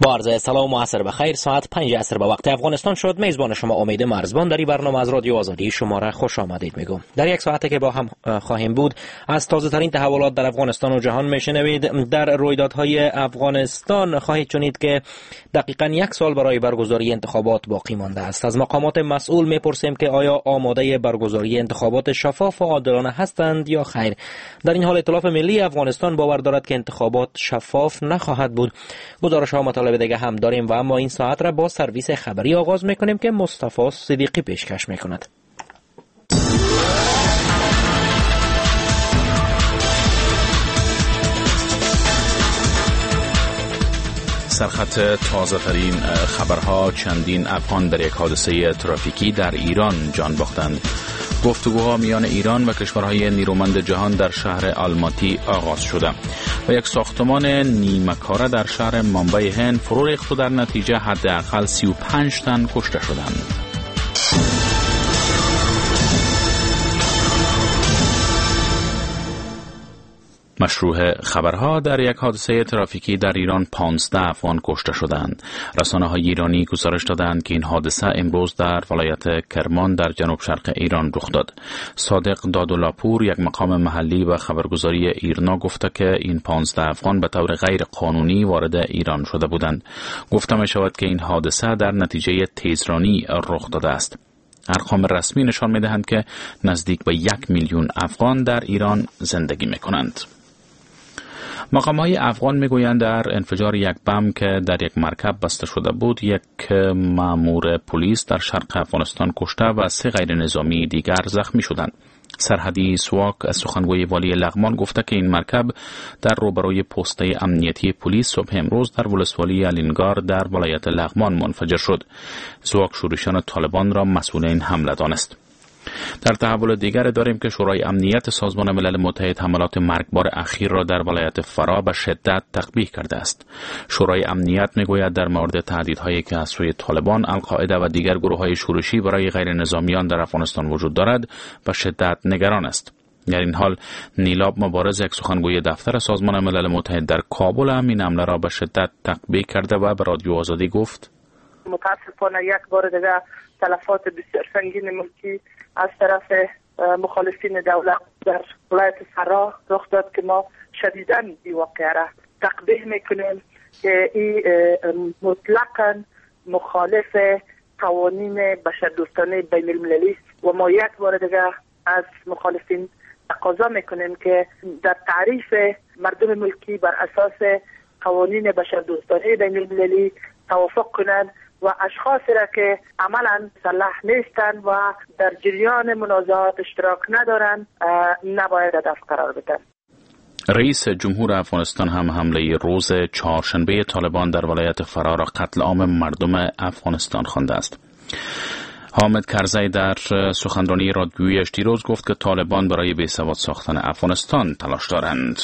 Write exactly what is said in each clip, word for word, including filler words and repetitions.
با عرض سلام و عصر بخیر. ساعت پنج عصر به وقت افغانستان شد. میزبان شما امید مرزبان در این برنامه از رادیو آزادی شما را خوش آمدید میگم. در یک ساعته که با هم خواهیم بود از تازه ترین تحولات در افغانستان و جهان میشنوید. در رویدادهای افغانستان خواهید شنید که دقیقاً یک سال برای برگزاری انتخابات باقی مانده است. از مقامات مسئول میپرسیم که آیا آماده برگزاری انتخابات شفاف و عادلانه هستند یا خیر. در این حال ائتلاف ملی افغانستان باور دارد که انتخابات شفاف نخواهد بود. گزارش ها مطالب دیگه هم داریم و اما این ساعت را با سرویس خبری آغاز میکنیم که مصطفی صدیقی پیشکش میکند. سرخط تازه ترین خبرها: چندین افغان در یک حادثه ترافیکی در ایران جان باختند. گفتگوها میان ایران و کشورهای نیرومند جهان در شهر آلماتی آغاز شده و یک ساختمان نیمه‌کاره در شهر مامبای هند فرو ریخت و در نتیجه حداقل سی و پنج تن کشته شدند. مشروع خبرها: در یک حادثه ترافیکی در ایران پانزده افغان کشته شدند. رسانه‌های ایرانی گزارش دادند که این حادثه امروز در ولایت کرمان در جنوب شرق ایران رخ داد. صادق دادولاپور، یک مقام محلی و خبرگزاری ایرنا، گفته که این پانزده افغان به طور غیر قانونی وارد ایران شده بودند. گفته می شود که این حادثه در نتیجه تیزرانی رخ داده است. ارقام رسمی نشان می دهند که نزدیک به یک میلیون افغان در ایران زندگی می کنند. مقام‌های افغان میگویند در انفجار یک بم که در یک مرکب بسته شده بود، یک مأمور پلیس در شرق افغانستان کشته و سه غیر نظامی دیگر زخمی شدند. سرحدی سواک از سخنگوی والی لغمان گفته که این مرکب در روبروی پسته امنیتی پلیس صبح امروز در ولسوالی الینگار در ولایت لغمان منفجر شد. سواک شورشیان طالبان را مسئول این حمله دانست. در تحول دیگر داریم که شورای امنیت سازمان ملل متحد حملات مرگبار اخیر را در ولایت فرا به شدت تقبیح کرده است. شورای امنیت میگوید در مورد تهدیدهایی که از سوی طالبان، القاعده و دیگر گروه‌های شورشی برای غیر نظامیان در افغانستان وجود دارد به شدت نگران است. در این حال نیلاب مبارز، یک سخنگوی دفتر سازمان ملل متحد در کابل، هم این حمله را به شدت تقبیح کرده و به رادیو آزادی گفت: متاسفانه یک بار دیگر تلفات بسیار سنگین ملکی از طرف مخالفین دولت در ولایت فرا رخ داد که ما شدیداً این واقعه را تقبیح میکنیم که این مطلقاً مخالف قوانین بشردوستانه بین المللی و ما یک بار دیگر از مخالفین تقاضا میکنیم که در تعریف مردم ملکی بر اساس قوانین بشردوستانه بین المللی توافق کنند و اشخاصی را که عملا مسلح نیستند و در جریان منازعات اشتراک ندارند نباید هدف قرار بدن. رئیس جمهور افغانستان هم حمله روز چهارشنبه طالبان در ولایت فرا را قتل عام مردم افغانستان خوانده است. حامد کرزی در سخنرانی رادیویی دیروز گفت که طالبان برای بی‌ثبات ساختن افغانستان تلاش دارند.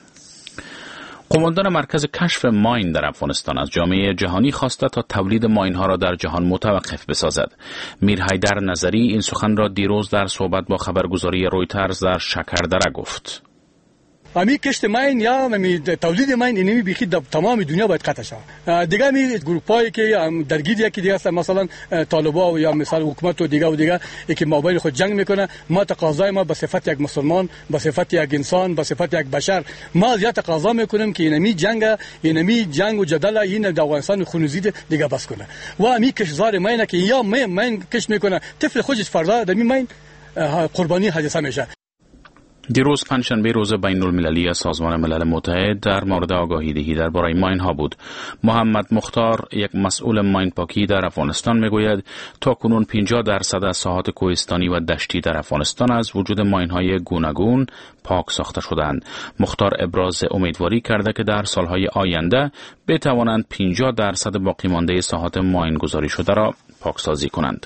قماندان مرکز کشف ماین در افغانستان از جامعه جهانی خواسته تا تولید ماین ها را در جهان متوقف بسازد. میر حیدر نظری این سخن را دیروز در صحبت با خبرگزاری رویترز در شکردره گفت. امی کشت ماین یا امی تولید ماین اینمی بیخی در تمام دنیا باید قطع شود. دیگه می گروپایی که درگیر یکی دیگه هستن، مثلا طالبا و یا مثلا حکومت و دیگه و دیگه که مابین خود جنگ میکنه، ما تقاضای ما به صفت یک مسلمان، به صفت یک انسان، به صفت یک بشر، ما زیاد تقاضا میکنیم که اینمی جنگ اینمی جنگ و جدل این در افغانستان خونریزی دیگه بس کنه. و امی کشزار ماین که یا ماین کش میکنه، طفل خودش فردا در می ماین قربانی حادثه میشه. دیروز پنجشنبه روز بین المللی سازمان ملل متحد در مورد آگاهی دهی درباره ماین ها بود. محمد مختار، یک مسئول ماین پاکی در افغانستان، میگوید تا کنون پنجاه درصد از ساحات کوهستانی و دشتی در افغانستان از وجود ماین های گوناگون پاک ساخته شدند. مختار ابراز امیدواری کرده که در سالهای آینده بتوانند پنجاه درصد باقی مانده ساحات ماین گذاری شده را پاکسازی کنند.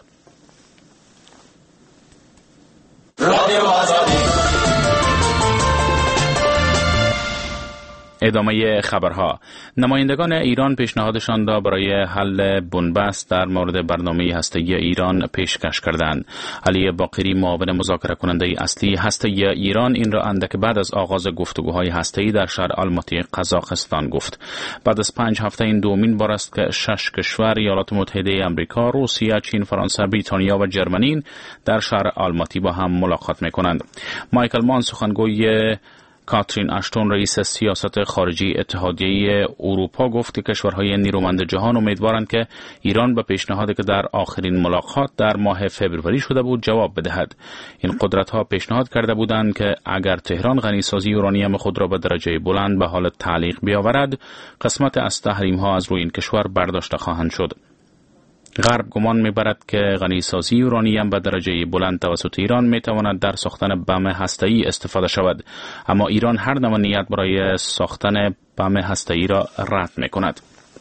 رادیو آزادی. ادامه خبرها. نمایندگان ایران پیشنهادشان را برای حل بنبست در مورد برنامه هسته‌ای ایران پیشکش کردند. علی باقری معاون مذاکره کننده اصلی هسته‌ای ایران این را اندک بعد از آغاز گفتگوهای هسته‌ای در شهر آلماتی قزاقستان گفت. بعد از پنج هفته این دومین بار است که شش کشور ایالات متحده آمریکا، روسیه، چین، فرانسه، بریتانیا و جرمنی در شهر آلماتی با هم ملاقات می‌کنند. مایکل مان سخنگوی کاترین اشتون رئیس سیاست خارجی اتحادیه اروپا گفت که کشورهای نیرومند جهان امیدوارند که ایران به پیشنهادی که در آخرین ملاقات در ماه فوریه شده بود جواب بدهد. این قدرت‌ها پیشنهاد کرده بودند که اگر تهران غنیسازی یورانیم خود را به درجه بلند به حال تعلیق بیاورد، قسمت از تحریم‌ها از روی این کشور برداشته خواهند شد. غرب گمان می‌برد که غنیسازی یورانیم به درجه بلند توسط ایران می‌تواند در ساختن بم هسته‌ای استفاده شود، اما ایران هر نوع نیت برای ساختن بم هسته‌ای را رد می‌کند.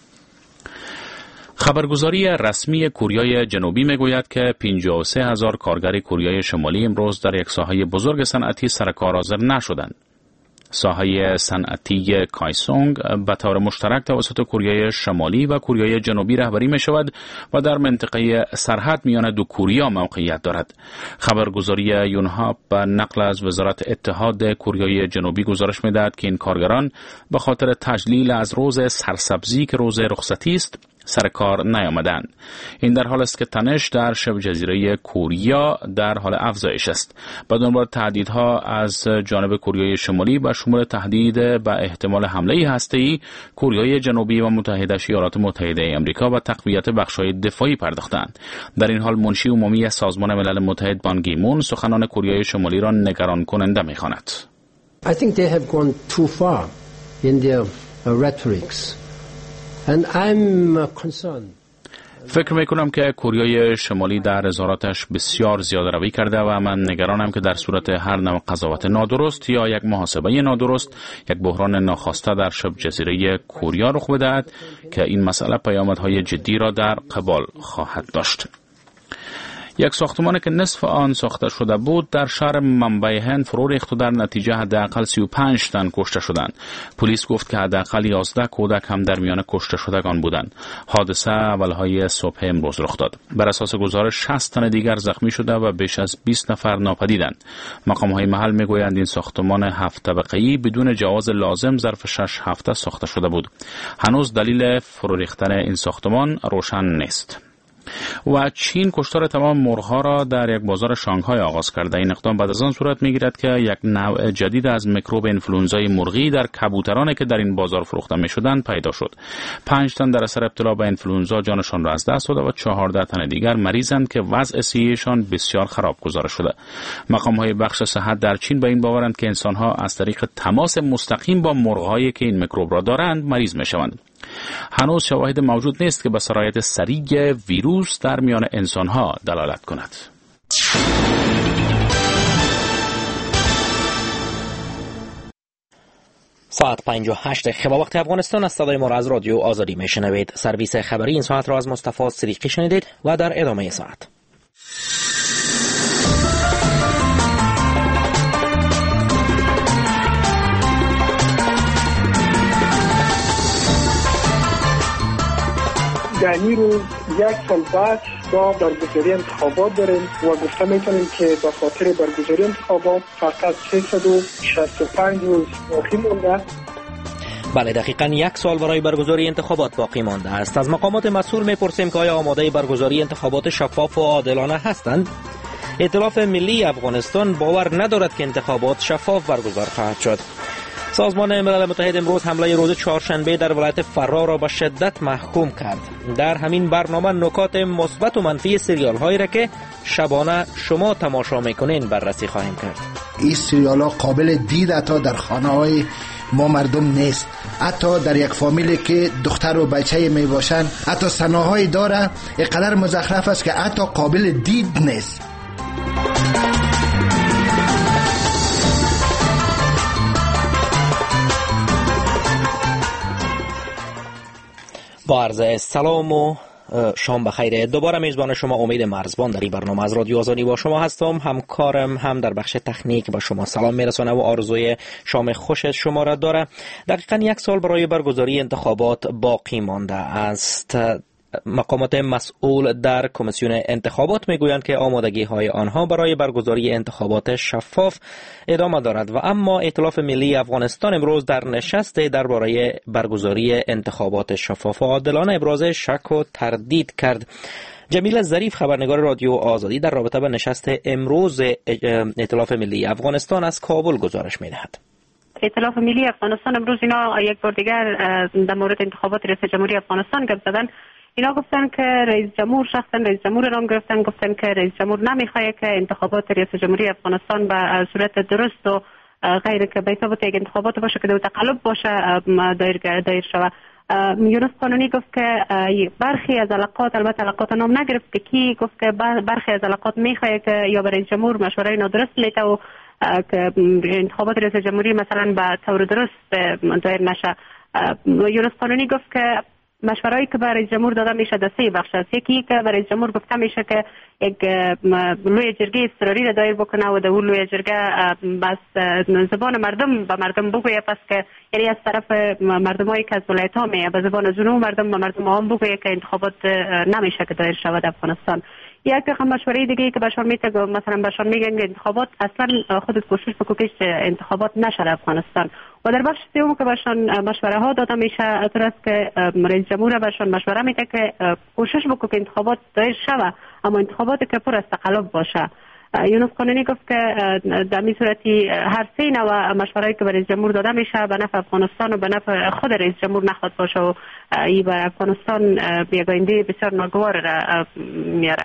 خبرگزاری رسمی کوریای جنوبی میگوید که پنجاه و سه هزار کارگر کوریای شمالی امروز در یک ساحه بزرگ صنعتی سر کار حاضر نشدند. ساحه صنعتی کایسونگ به طور مشترک توسط کوریای شمالی و کوریای جنوبی رهبری می شود و در منطقه سرحد میان دو کوریا موقعیت دارد. خبرگزاری یونهاپ به نقل از وزارت اتحاد کوریای جنوبی گزارش می دهد که این کارگران به خاطر تجلیل از روز سرسبزی که روز رخصتی است سر کار نیامدند. این در حال است که تنش در شبه جزیره کوریا در حال افزایش است. به دنبال تهدیدها از جانب کوریای شمالی به شمول تهدید به احتمال حمله هسته‌ای، کوریای جنوبی و متحده ایالات متحده آمریکا و تقویت بخش‌های دفاعی پرداختند. در این حال منشی عمومی سازمان ملل متحد بان کی مون سخنان کوریای شمالی را نگران کننده می‌خواند. I think they have gone too far in their uh, rhetorics. And I'm concerned. فکر میکنم که کوریای شمالی در اظهاراتش بسیار زیاده روی کرده و من نگرانم که در صورت هر نوع قضاوت نادرست یا یک محاسبه نادرست یک بحران ناخواسته در شبه جزیره کوریا رخ بدهد که این مسئله پیامدهای جدی را در قبال خواهد داشت. یک ساختمان که نصف آن ساخته شده بود در شهر منبع هند فرو ریخت و در نتیجه حداقل سی و پنج تن کشته شدند. پلیس گفت که حداقل یازده کودک هم در میان کشته شدگان بودند. حادثه اولهای صبح امروز رخ داد. بر اساس گزارش شصت تن دیگر زخمی شده و بیش از بیست نفر ناپدیدند. مقام‌های محل میگویند این ساختمان هفت طبقه‌ای بدون جواز لازم ظرف شش هفته ساخته شده بود. هنوز دلیل فرو ریختن این ساختمان روشن نیست. و چین کشتار تمام مرغ‌ها را در یک بازار شانگهای آغاز کرده. این اقدام بعد از آن صورت می‌گیرد که یک نوع جدید از میکروب انفلوئنزای مرغی در کبوترانی که در این بازار فروخته می‌شدند پیدا شد. پنج تن در اثر ابتلا به انفلوئنزا جانشان را از دست داده و چهارده تن دیگر مریضند که وضع صحیشان بسیار خراب گزارش شده. مقام‌های بخش صحت در چین به این باورند که انسان‌ها از طریق تماس مستقیم با مرغ‌هایی که این میکروب را دارند مریض می‌شوند. هنوز شواهد موجود نیست که به سرایت سریع ویروس در میان انسانها دلالت کند. ساعت پنج و هشت خبر وقت افغانستان از صدای ما را از رادیو آزادی میشنوید. سرویس خبری این ساعت را از مصطفی صدیقی شنیدید و در ادامه ساعت در این روز یک سال بعد با برگزاری انتخابات داریم و گفته میتونیم که به خاطر برگزاری انتخابات فقط سیصد و شصت و پنج روز باقی مونده. بله، دقیقاً یک سال برای برگزاری انتخابات باقی مانده است. از مقامات مسئول میپرسیم که آیا آماده برگزاری انتخابات شفاف و عادلانه هستند؟ ائتلاف ملی افغانستان باور ندارد که انتخابات شفاف برگزار خواهد شد. سازمان ملل متحد امروز حمله روز چهارشنبه در ولایت فرا را به شدت محکوم کرد. در همین برنامه نکات مثبت و منفی سریال هایی را که شبانه شما تماشا میکنین بررسی خواهیم کرد. این سریال ها قابل دید حتی در خانه های ما مردم نیست. حتی در یک فامیلی که دختر و بچه می باشن، حتی صحنه‌هایی داره اینقدر مزخرف است که حتی قابل دید نیست. با عرض سلام و شام بخیر. دوباره میزبان شما امید مرزبان در این برنامه از رادیو آزادی با شما هستم. همکارم هم در بخش تکنیک به شما سلام میرسونه و آرزوی شام خوش شما را داره. دقیقاً یک سال برای برگزاری انتخابات باقی مانده است. مقامات مسئول در کمیسیون انتخابات میگویند که آمادگی های آنها برای برگزاری انتخابات شفاف ادامه دارد و اما ائتلاف ملی افغانستان امروز در نشست درباره برگزاری انتخابات شفاف و عادلانه ابراز شک و تردید کرد. جمیله ظریف خبرنگار رادیو آزادی در رابطه با نشست امروز ائتلاف ملی افغانستان از کابل گزارش می‌دهد. ائتلاف ملی افغانستان امروز اینا یک بار دیگر در مورد انتخابات ریاست جمهوری افغانستان گپ زدن. اینا گفتن که رئیس جمهور شخصا رئیس جمهور نام گرفتن، گفتن که رئیس جمهور نمیخواد که انتخابات ریاست جمهوری افغانستان به صورت درست و غیر که به ثبات یک انتخابات باشه که دو تقلب باشه دایر دایر شود. یونس قانونی گفت که برخی از علاقات، البته علاقات نام نگرفت که کی، گفت که برخی از علاقات میخواد که یا به رئیس جمهور مشورای نادرست میته و که انتخابات ریاست جمهوری مثلا به طور درست دایر نشه. یونس قانونی گفت که مشوره‌ای که برای جمهور داده میشه در سه بخش است. یکی که برای جمهور گفته میشه که یک لوی جرگه اضطراری را دایر بکنه و در اون لوی جرگه بس زبان مردم به مردم بگویه، پس که یعنی از طرف مردمایی که از ولایت ها میه به زبان جنوب مردم به مردم عام بگویه که انتخابات نمیشه که دایر شود در افغانستان. یک رقم مشوره دیگه که بشار میته مثلا بشار میگن انتخابات اصلا خودت کوشش بکنید که انتخابات نشه در افغانستان. و در بخش سوم که بهشان مشوره ها داده میشه طور است که رئیس جمهور بهشان مشوره میده که کوشش بکنه که انتخابات دایر شود اما انتخابات که پر از تقلب باشه. یونس قانونی گفت که در این صورتی هر سه نوع مشوره‌ای که به رئیس جمهور داده میشه به نفع افغانستان و به نفع خود رئیس جمهور نخواد باشه و این به افغانستان یک آینده بسیار ناگوار را میاره.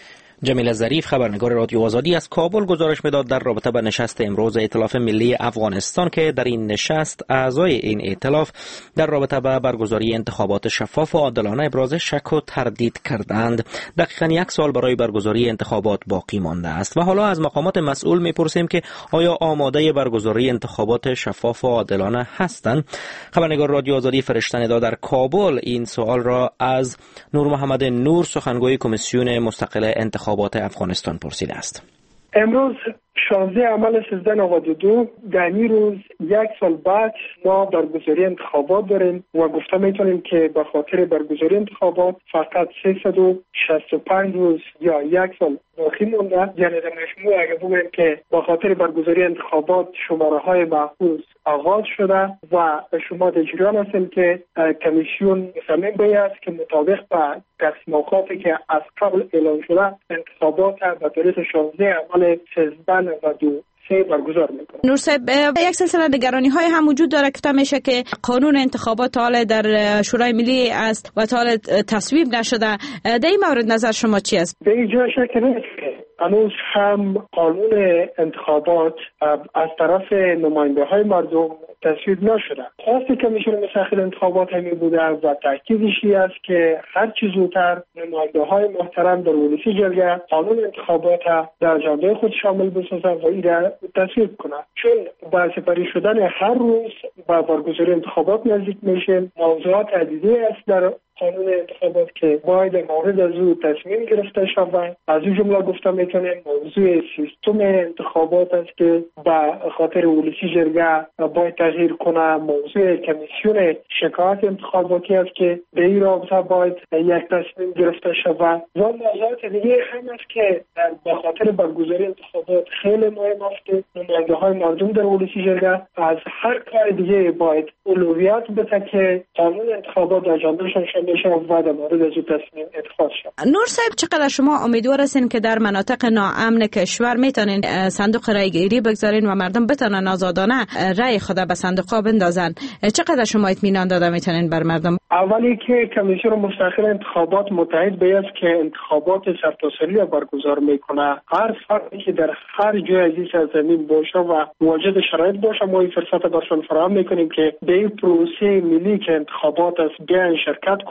جمیله ظریف خبرنگار رادیو آزادی از کابل گزارش میداد در رابطه با نشست امروز ائتلاف ملی افغانستان که در این نشست اعضای این ائتلاف در رابطه با برگزاری انتخابات شفاف و عادلانه ابراز شک و تردید کردند. دقیقاً یک سال برای برگزاری انتخابات باقی مانده است و حالا از مقامات مسئول میپرسیم که آیا آماده برگزاری انتخابات شفاف و عادلانه هستند؟ خبرنگار رادیو آزادی فرشته ندا در کابل این سوال را از نور محمد نور سخنگوی کمیسیون مستقل انتخابات افغانستان پرسیده است. امروز شانزده عمل سیزده نود و دو در این روز یک سال بعد ما برگزاری انتخابات داریم و گفته میتونیم که به خاطر برگزاری انتخابات فقط سیصد و شصت و پنج روز یا یک سال باقی مونده. یعنی در مجموع اگر بگوییم که به خاطر برگزاری انتخابات شماره های محفوظ آغاز شده و شما در جریان هستیم که کمیسیون مصمم به است که مطابق با تصمیماتی که از قبل اعلام شده انتخابات به طریق شانزده عمل سیزده و دو سه برگزار میکنه. نور صاحب، یک سلسله نگرانی های هم وجود داره که میشه که قانون انتخابات حال در شورای ملی است و حال تصویب نشده. در این مورد نظر شما چی است؟ به اینجا شک نیست که هنوز هم قانون انتخابات از طرف نماینده های مردم تصویب نشده. خواست کمیسیون مستقل انتخابات همی بوده و تاکیدشی است که هر چه زودتر نماینده های محترم در ولسی جرگه قانون انتخابات در اجنده خود شامل بسازند و این را تصویب کنند، چون با سپری شدن هر روز با برگزاری انتخابات نزدیک میشه. موضوعات عدیدی است در قانون انتخابات که باید مورد از او تصمیم گرفته شود. از این جمله گفتم میتونیم موضوع سیستم انتخابات است که با خاطر ولسی جرگه باید تغییر کنه. موضوع کمیسیون شکایت انتخاباتی است که به این رابطه باید یک تصمیم گرفته شود و موضوعات دیگه هم است که با خاطر برگزاری انتخابات خیلی مهم است که نماینده های مردم در ولسی جرگه از هر کار دیگه باید اولویت بده که قانون انتخابات اجندهشان شامل و در مورد از تصمیم اتخاذ شد. نور صاحب، چقدر شما امیدوار هستین که در مناطق ناامن کشور میتونین صندوق رای گیری بگذارین و مردم بتونن آزادانه رای خود به صندوق ها بندازن؟ چقدر شما اطمینان داده میتونین بر مردم؟ اولی که کمیسیون مستقل انتخابات متحد به است که انتخابات سرتاسری را برگزار میکنه. هر فردی که در هر جای از این سرزمین باشه و واجد شرایط باشه ما این فرصت برشان فراهم میکنیم که به این پروسه ملی که انتخابات است بیان شرکت کنه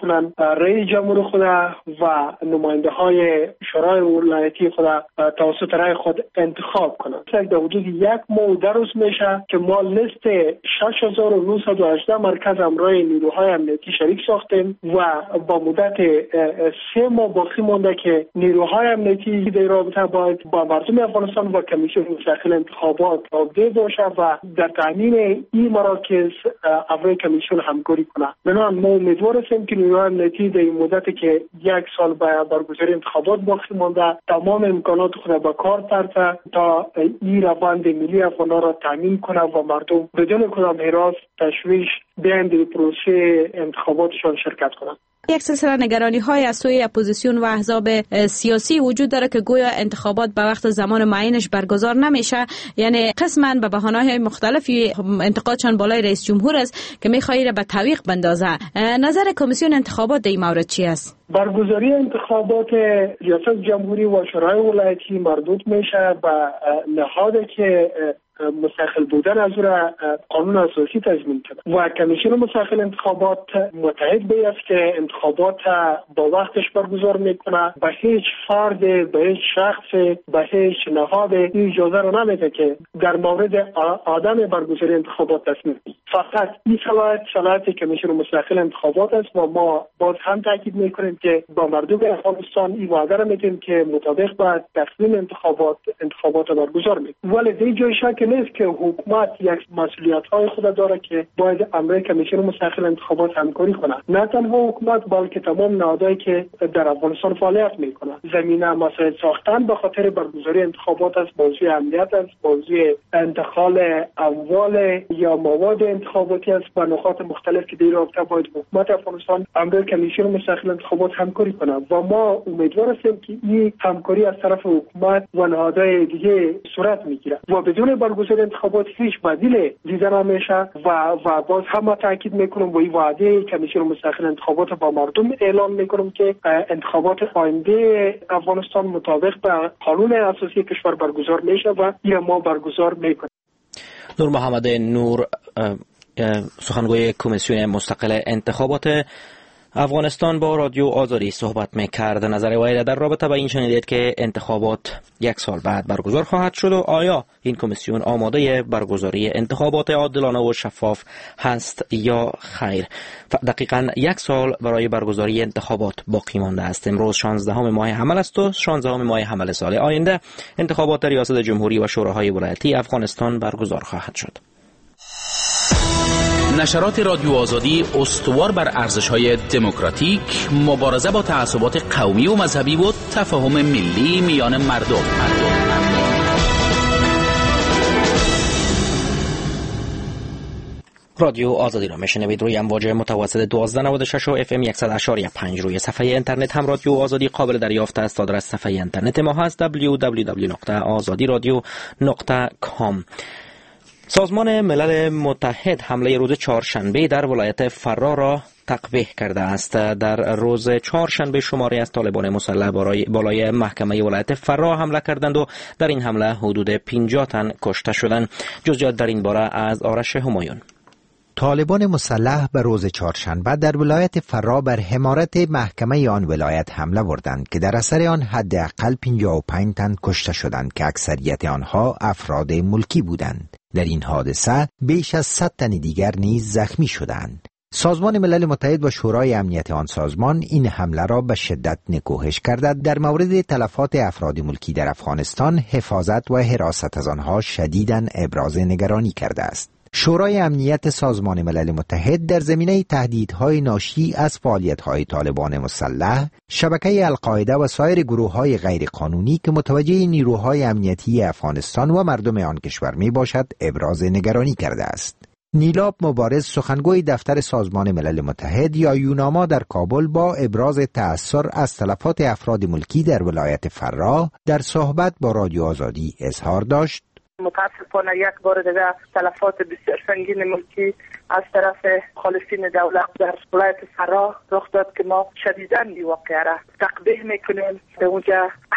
میتونن رئیس جمهور خود و نماینده های شورای ولایتی خود توسط رای خود انتخاب کنند. در حدود یک ماه در روز میشه که ما لیست شش هزار و نهصد و هجده مرکز امرای نیروهای امنیتی شریک ساختیم و با مدت سه ماه باقی مونده که نیروهای امنیتی در رابطه باید با مردم افغانستان و کمیسیون مستقل انتخابات آماده باشه و در تامین این مراکز امرای کمیسیون همکاری کنه. بنابراین ما امیدوار هستیم که نیروهای امنیتی در این مدتی که یک سال به برگزاری انتخابات باقی مونده تمام امکانات خود به کار برده تا این روند ملی افغان را تامین کنه و مردم بدون کدام هراس تشویش بیان در پروسه انتخاباتشان شرکت کنند. یک سلسله نگرانی های از سوی اپوزیسیون و احزاب سیاسی وجود داره که گویا انتخابات به وقت زمان معینش برگزار نمیشه، یعنی قسما به بهانه‌های مختلفی انتقادشان بالای رئیس جمهور است که می‌خواهید به تعویق بندازه. نظر کمیسیون انتخابات در این مورد چی است؟ برگزاری انتخابات ریاست جمهوری و شورای ولایتی مردود میشه به نهادی که مستقل بودن از او را قانون اساسی تضمین کرده و کمیسیون مستقل انتخابات متحد به است که انتخابات با وقتش برگزار میکنه. به هیچ فرد، به هیچ شخص، به هیچ نهاد این اجازه را نمیده که در مورد آدم برگزاری انتخابات تصمیم بگیرد. فقط این صلاحیت صلاحیت کمیسیون مستقل انتخابات است و ما باز هم تاکید میکنیم که با مردم افغانستان این وعده را میدیم که مطابق با تصمیم انتخابات انتخابات برگزار میکنه. ولی در جای شک نیست که حکومت یک مسئولیت‌های خود داره که باید امر کمیسیون مستقل انتخابات همکاری کنه. نه تنها حکومت بلکه تمام نهادهایی که در افغانستان فعالیت میکنه. زمینه مسائل ساختن به خاطر برگزاری انتخابات است، موضوع امنیت است، موضوع انتقال اموال یا مواد انتخاباتی است و نقاط مختلف که در رابطه باید حکومت افغانستان امر کمیسیون مستقل انتخابات همکاری کنه و ما امیدوار هستیم که این همکاری از طرف حکومت و نهادهای دیگه صورت میگیره و بدون برگزاری انتخابات هیچ بدیل دیده نمیشه و و باز هم تاکید میکنم و این وعده کمیسیون مستقل انتخابات با مردم اعلام میکنم که انتخابات آینده افغانستان مطابق به قانون اساسی کشور برگزار میشه و یا ما برگزار میکنیم. نور محمد نور، سخنگوی کمیسیون مستقل انتخابات افغانستان، با رادیو آزادی صحبت میکرد. نظر وی در رابطه با این شنیدید که انتخابات یک سال بعد برگزار خواهد شد و آیا این کمیسیون آماده برگزاری انتخابات عادلانه و شفاف هست یا خیر. دقیقاً یک سال برای برگزاری انتخابات باقی مانده است. امروز شانزدهم ماه حمل است و شانزدهم ماه حمل سال آینده انتخابات ریاست جمهوری و شوراهای ولایتی افغانستان برگزار خواهد شد. نشرات رادیو آزادی استوار بر ارزش‌های دموکراتیک، مبارزه با تعصبات قومی و مذهبی و تفاهم ملی میان مردم. رادیو آزادی را میشنوید روی امواج متوسط دوازده نود و شش و اف ام صد و شش و پنج. روی صفحه اینترنت هم رادیو آزادی قابل دریافت است. آدرس صفحه اینترنت ما هست دبلیو دبلیو دبلیو نقطه آزادی رادیو نقطه کام. سازمان ملل متحد حمله روز چهارشنبه در ولایت فرا را تقبیح کرده است. در روز چهارشنبه شماری از طالبان مسلح بالای محکمه ولایت فرا حمله کردند و در این حمله حدود پنجاه تن کشته شدند. جزئیات در این باره از آرش همایون. طالبان مسلح به روز چهارشنبه در ولایت فرا بر حمایت محکمه آن ولایت حمله بردند که در اثر آن حداقل پنجاه و پنج تن کشته شدند که اکثریت آنها افراد ملکی بودند. در این حادثه بیش از صد تن دیگر نیز زخمی شدند. سازمان ملل متحد و شورای امنیت آن سازمان این حمله را به شدت نکوهش کرده. در مورد تلفات افراد ملکی در افغانستان حفاظت و حراست از آنها شدیداً ابراز نگرانی کرده است. شورای امنیت سازمان ملل متحد در زمینه تهدیدهای ناشی از فعالیت‌های طالبان مسلح، شبکه القاعده و سایر گروه‌های غیرقانونی که متوجه نیروهای امنیتی افغانستان و مردم آن کشور میباشد ابراز نگرانی کرده است. نیلاب مبارز، سخنگوی دفتر سازمان ملل متحد یا یوناما در کابل، با ابراز تأثر از تلفات افراد ملکی در ولایت فرا در صحبت با رادیو آزادی اظهار داشت: متاسفانه یک بار دیگه تلفات بسیار سنگین ملکی از طرف مخالفین دولت در ولایت فرا رخ داد که ما شدیداً این واقعه را تقبیح میکنیم. به اونجا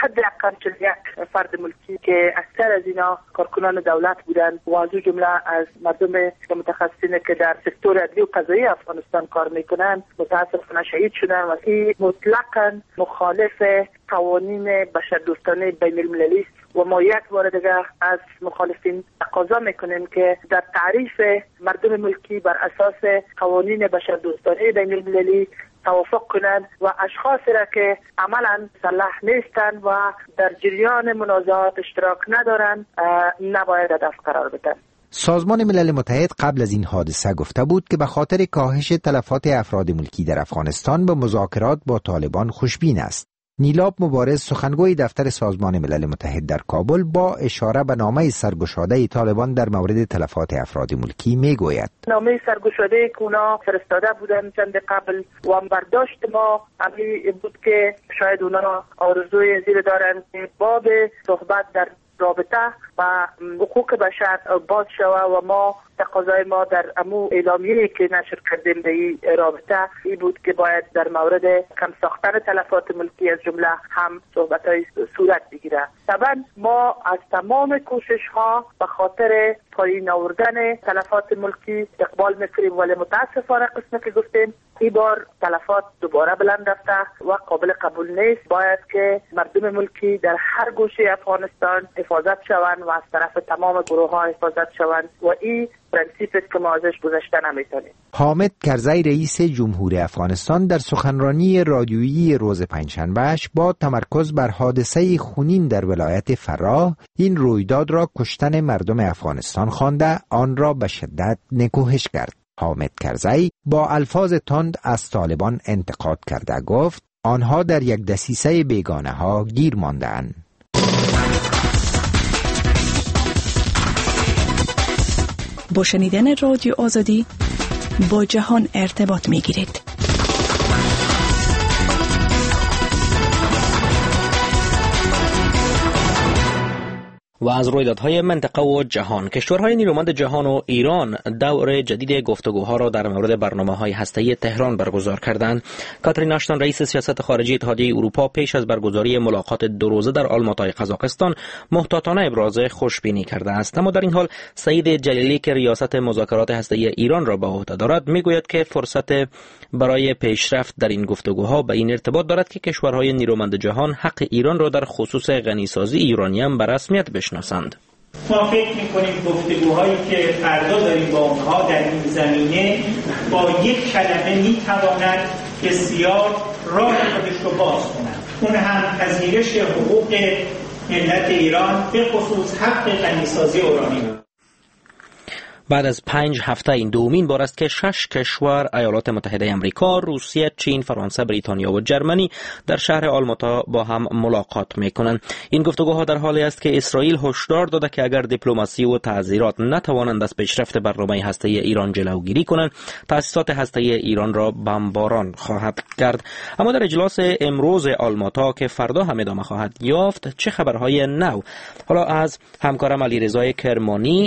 حداقل چهل و یک فرد ملکی که اکثر از اینا کارکنان دولت بودند و از جمله از مردم متخصصین که در سکتور عدلی و قضایی افغانستان کار میکنند متاسفانه شهید شدند و این مطلقاً مخالف قوانین بشردوستانه بین المللی است و ما یک بار دیگه از مخالفین تقاضا میکنیم که در تعریف مردم ملکی بر اساس قوانین بشردوستانه بین المللی توافق کنند و اشخاصی را که عملا مسلح نیستند و در جریان منازعات اشتراک ندارند نباید هدف قرار بدن. سازمان ملل متحد قبل از این حادثه گفته بود که به خاطر کاهش تلفات افراد ملکی در افغانستان به مذاکرات با طالبان خوشبین است. نیلاب مبارز سخنگوی دفتر سازمان ملل متحد در کابل با اشاره به نامه سرگشاده طالبان در مورد تلفات افراد ملکی میگوید نامه سرگشاده که اونا فرستاده بودن چند قبل و برداشت ما همین بود که شاید اونا آرزوی زیر دارن که باب صحبت در رابطه و حقوق بشر باز شوه و ما تقاضای ما در امو اعلامیه‌ای که نشر کردیم به این رابطه این بود که باید در مورد کم ساختن تلفات ملکی از جمله هم صحبت‌های صورت بگیره. طبعا ما از تمام کوشش ها به خاطر پایین آوردن تلفات ملکی اقبال می‌کنیم ولی متاسفانه قسمی که گفتیم این بار تلفات دوباره بلند رفته و قابل قبول نیست. باید که مردم ملکی در هر گوشه افغانستان حفاظت شوند و از طرف تمام گروه ها حفاظت شوند و این پرنسیپ است که ما ازش گذشته نمیتونیم. حامد کرزی رئیس جمهور افغانستان در سخنرانی رادیویی روز پنجشنبهش با تمرکز بر حادثه خونین در ولایت فراه این رویداد را کشتن مردم افغانستان خوانده آن را به شدت نکوهش کرد. حامد کرزی با الفاظ تند از طالبان انتقاد کرده گفت آنها در یک دسیسه بیگانه ها گیر مانده‌اند. با شنیدن رادیو آزادی با جهان ارتباط می گیرید. و از رویدادهای منطقه و جهان. کشورهای نیرومند جهان و ایران دور جدید گفتگوها را در مورد برنامه‌های هسته‌ای تهران برگزار کردند. کاترین آشتون رئیس سیاست خارجی اتحادیه اروپا پیش از برگزاری ملاقات دو روزه در آلماتای قزاقستان محتاطانه ابراز خوشبینی کرده است. اما در این حال سعید جلیلی که ریاست مذاکرات هسته‌ای ایران را به عهده دارد میگوید که فرصت برای پیشرفت در این گفتگوها به این ارتباط دارد که کشورهای نیرومند جهان حق ایران را در خصوص غنیسازی یورانیم به رسمیت بشناسند. ما فکر می‌کنیم گفتگوهایی که فردا داریم با اونها در این زمینه با یک کلمه می‌تواند بسیار راه خودش رو باز کند. اون هم پذیرش حقوق ملت ایران به خصوص حق غنیسازی اورانیوم. بعد از پنج هفته این دومین بار است که شش کشور ایالات متحده آمریکا، روسیه، چین، فرانسه، بریتانیا و جرمنی در شهر آلماتا با هم ملاقات میکنند. این گفتگوها در حالی است که اسرائیل هشدار داده که اگر دیپلماسی و تعزیرات نتوانند از پیشرفت برنامه هسته‌ای ایران جلوگیری کنند، تأسیسات هسته‌ای ایران را بمباران خواهد کرد. اما در اجلاس امروز آلماتا که فردا هم ادامه خواهد یافت، چه خبرهای نو؟ حالا از همکارم علیرضا کرمانی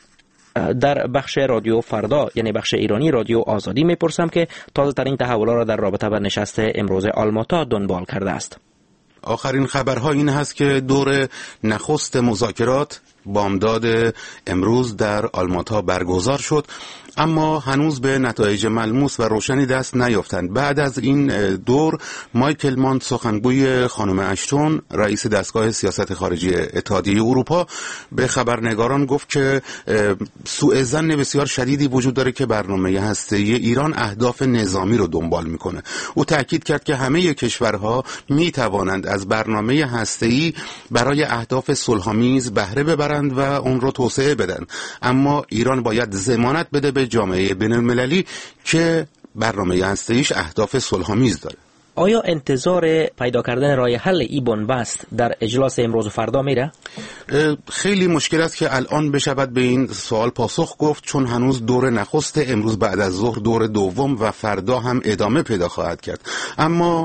در بخش رادیو فردا یعنی بخش ایرانی رادیو آزادی میپرسم که تازه ترین تحولات را در رابطه با نشست امروز آلماتا دنبال کرده است. آخرین خبرها این هست که دور نخست مذاکرات بامداد امروز در آلماتا برگزار شد، اما هنوز به نتایج ملموس و روشنی دست نیافتند. بعد از این دور مایکل مانت سخنگوی خانم اشتون رئیس دستگاه سیاست خارجی اتحادیه اروپا به خبرنگاران گفت که سوء ظن بسیار شدیدی وجود داره که برنامه هسته‌ای ایران اهداف نظامی رو دنبال میکنه. او تاکید کرد که همه کشورها میتوانند از برنامه هسته‌ای برای اهداف صلح‌آمیز بهره ببرند و اون رو توسعه بدن، اما ایران باید ضمانت بده به جامعه بین‌المللی که برنامه هسته‌ایش اهداف صلح‌آمیز داره. آیا انتظار پیدا کردن راه حل این بنبست در اجلاس امروز و فردا میره؟ خیلی مشکل است که الان بشود به این سوال پاسخ گفت، چون هنوز دور نخست امروز بعد از ظهر دور دوم و فردا هم ادامه پیدا خواهد کرد. اما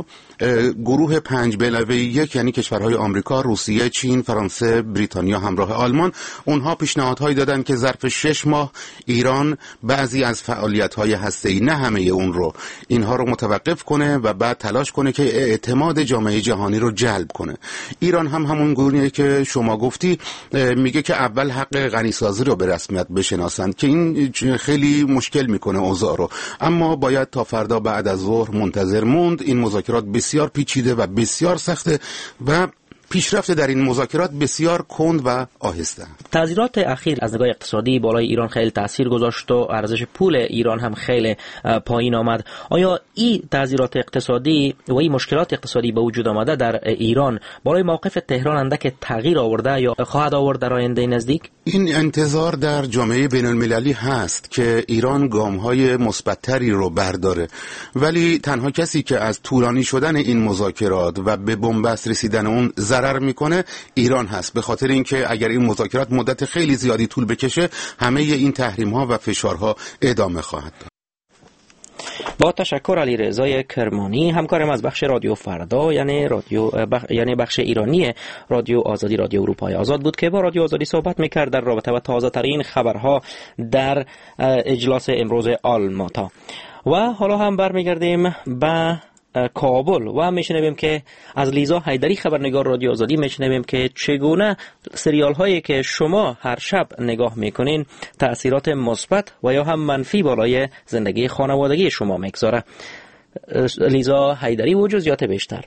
گروه پنج به علاوه یک، یعنی کشورهای آمریکا، روسیه، چین، فرانسه، بریتانیا همراه آلمان، اونها پیشنهادهایی دادن که ظرف شش ماه ایران بعضی از فعالیت‌های هسته‌ای، نه همه اون رو، اینها رو متوقف کنه و بعد تلاش کنه که اعتماد جامعه جهانی رو جلب کنه. ایران هم همون گونه‌ای که شما گفتی میگه که اول حق غنیسازی رو به رسمیت بشناسند که این خیلی مشکل میکنه اوضاع رو، اما باید تا فردا بعد از ظهر منتظر موند. این مذاکرات بسیار پیچیده و بسیار سخته و پیشرفت در این مذاکرات بسیار کند و آهسته. تغییرات اخیر از نگاه اقتصادی بالای ایران خیلی تاثیر گذاشت و ارزش پول ایران هم خیلی پایین آمد. آیا این تغییرات اقتصادی و این مشکلات اقتصادی به وجود آمده در ایران بالای موقف تهران اندک تغییر آورده یا خواهد آورد در آینده نزدیک؟ این انتظار در جامعه بین المللی هست که ایران گام‌های مثبت‌تری رو برداره، ولی تنها کسی که از طولانی شدن این مذاکرات و به بنبست رسیدن اون ضرر میکنه ایران هست، به خاطر اینکه اگر این مذاکرات مدت خیلی زیادی طول بکشه همه این تحریم‌ها و فشارها ادامه خواهد داشت. با تشکر علی رضای کرمانی، همکارم از بخش رادیو فردا یعنی رادیو بخ... یعنی بخش ایرانی رادیو آزادی، رادیو اروپای آزاد بود که با رادیو آزادی صحبت میکرد در رابطه با تازه ترین خبرها در اجلاس امروز آلماتا. و حالا هم برمیگردیم به کابل و میشنویم که از لیزا حیدری خبرنگار رادیو آزادی میشنویم که چگونه سریال هایی که شما هر شب نگاه میکنین تأثیرات مثبت و یا هم منفی بالای زندگی خانوادگی شما میگذاره. لیزا حیدری و جزئیات بیشتر.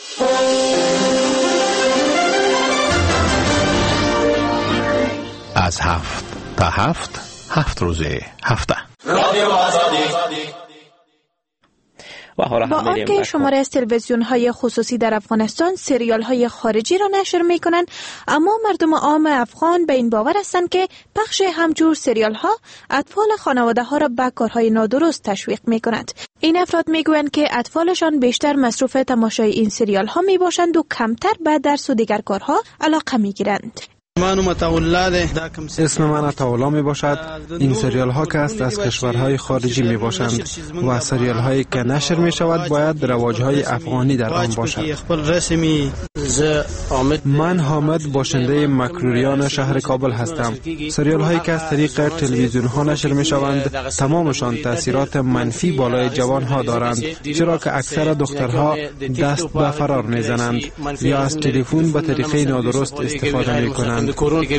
از هفت تا هفت هفت روزه هفته رادیو آزادی. با آنکه شماره از تلویزیون های خصوصی در افغانستان سریال های خارجی را نشر می کنند، اما مردم عام افغان به این باور هستند که پخش همجور سریال ها اطفال خانواده ها را به کارهای نادرست تشویق می کند. این افراد می گویند که اطفالشان بیشتر مصروف تماشای این سریال ها می باشند و کمتر به درس و دیگر کارها علاقه می گیرند. اسم من عطاالله می باشد. این سریال ها که است از کشورهای خارجی می باشند و سریال هایی که نشر می شود باید رواج های افغانی در آن باشد. من حامد باشنده مکروریان شهر کابل هستم. سریال هایی که از طریق تلویزیون ها نشر می شوند تمامشان تاثیرات منفی بالای جوان ها دارند، چرا که اکثر دخترها دست به فرار می زنند یا از تلفن به طریقه نادرست استفاده می کنند.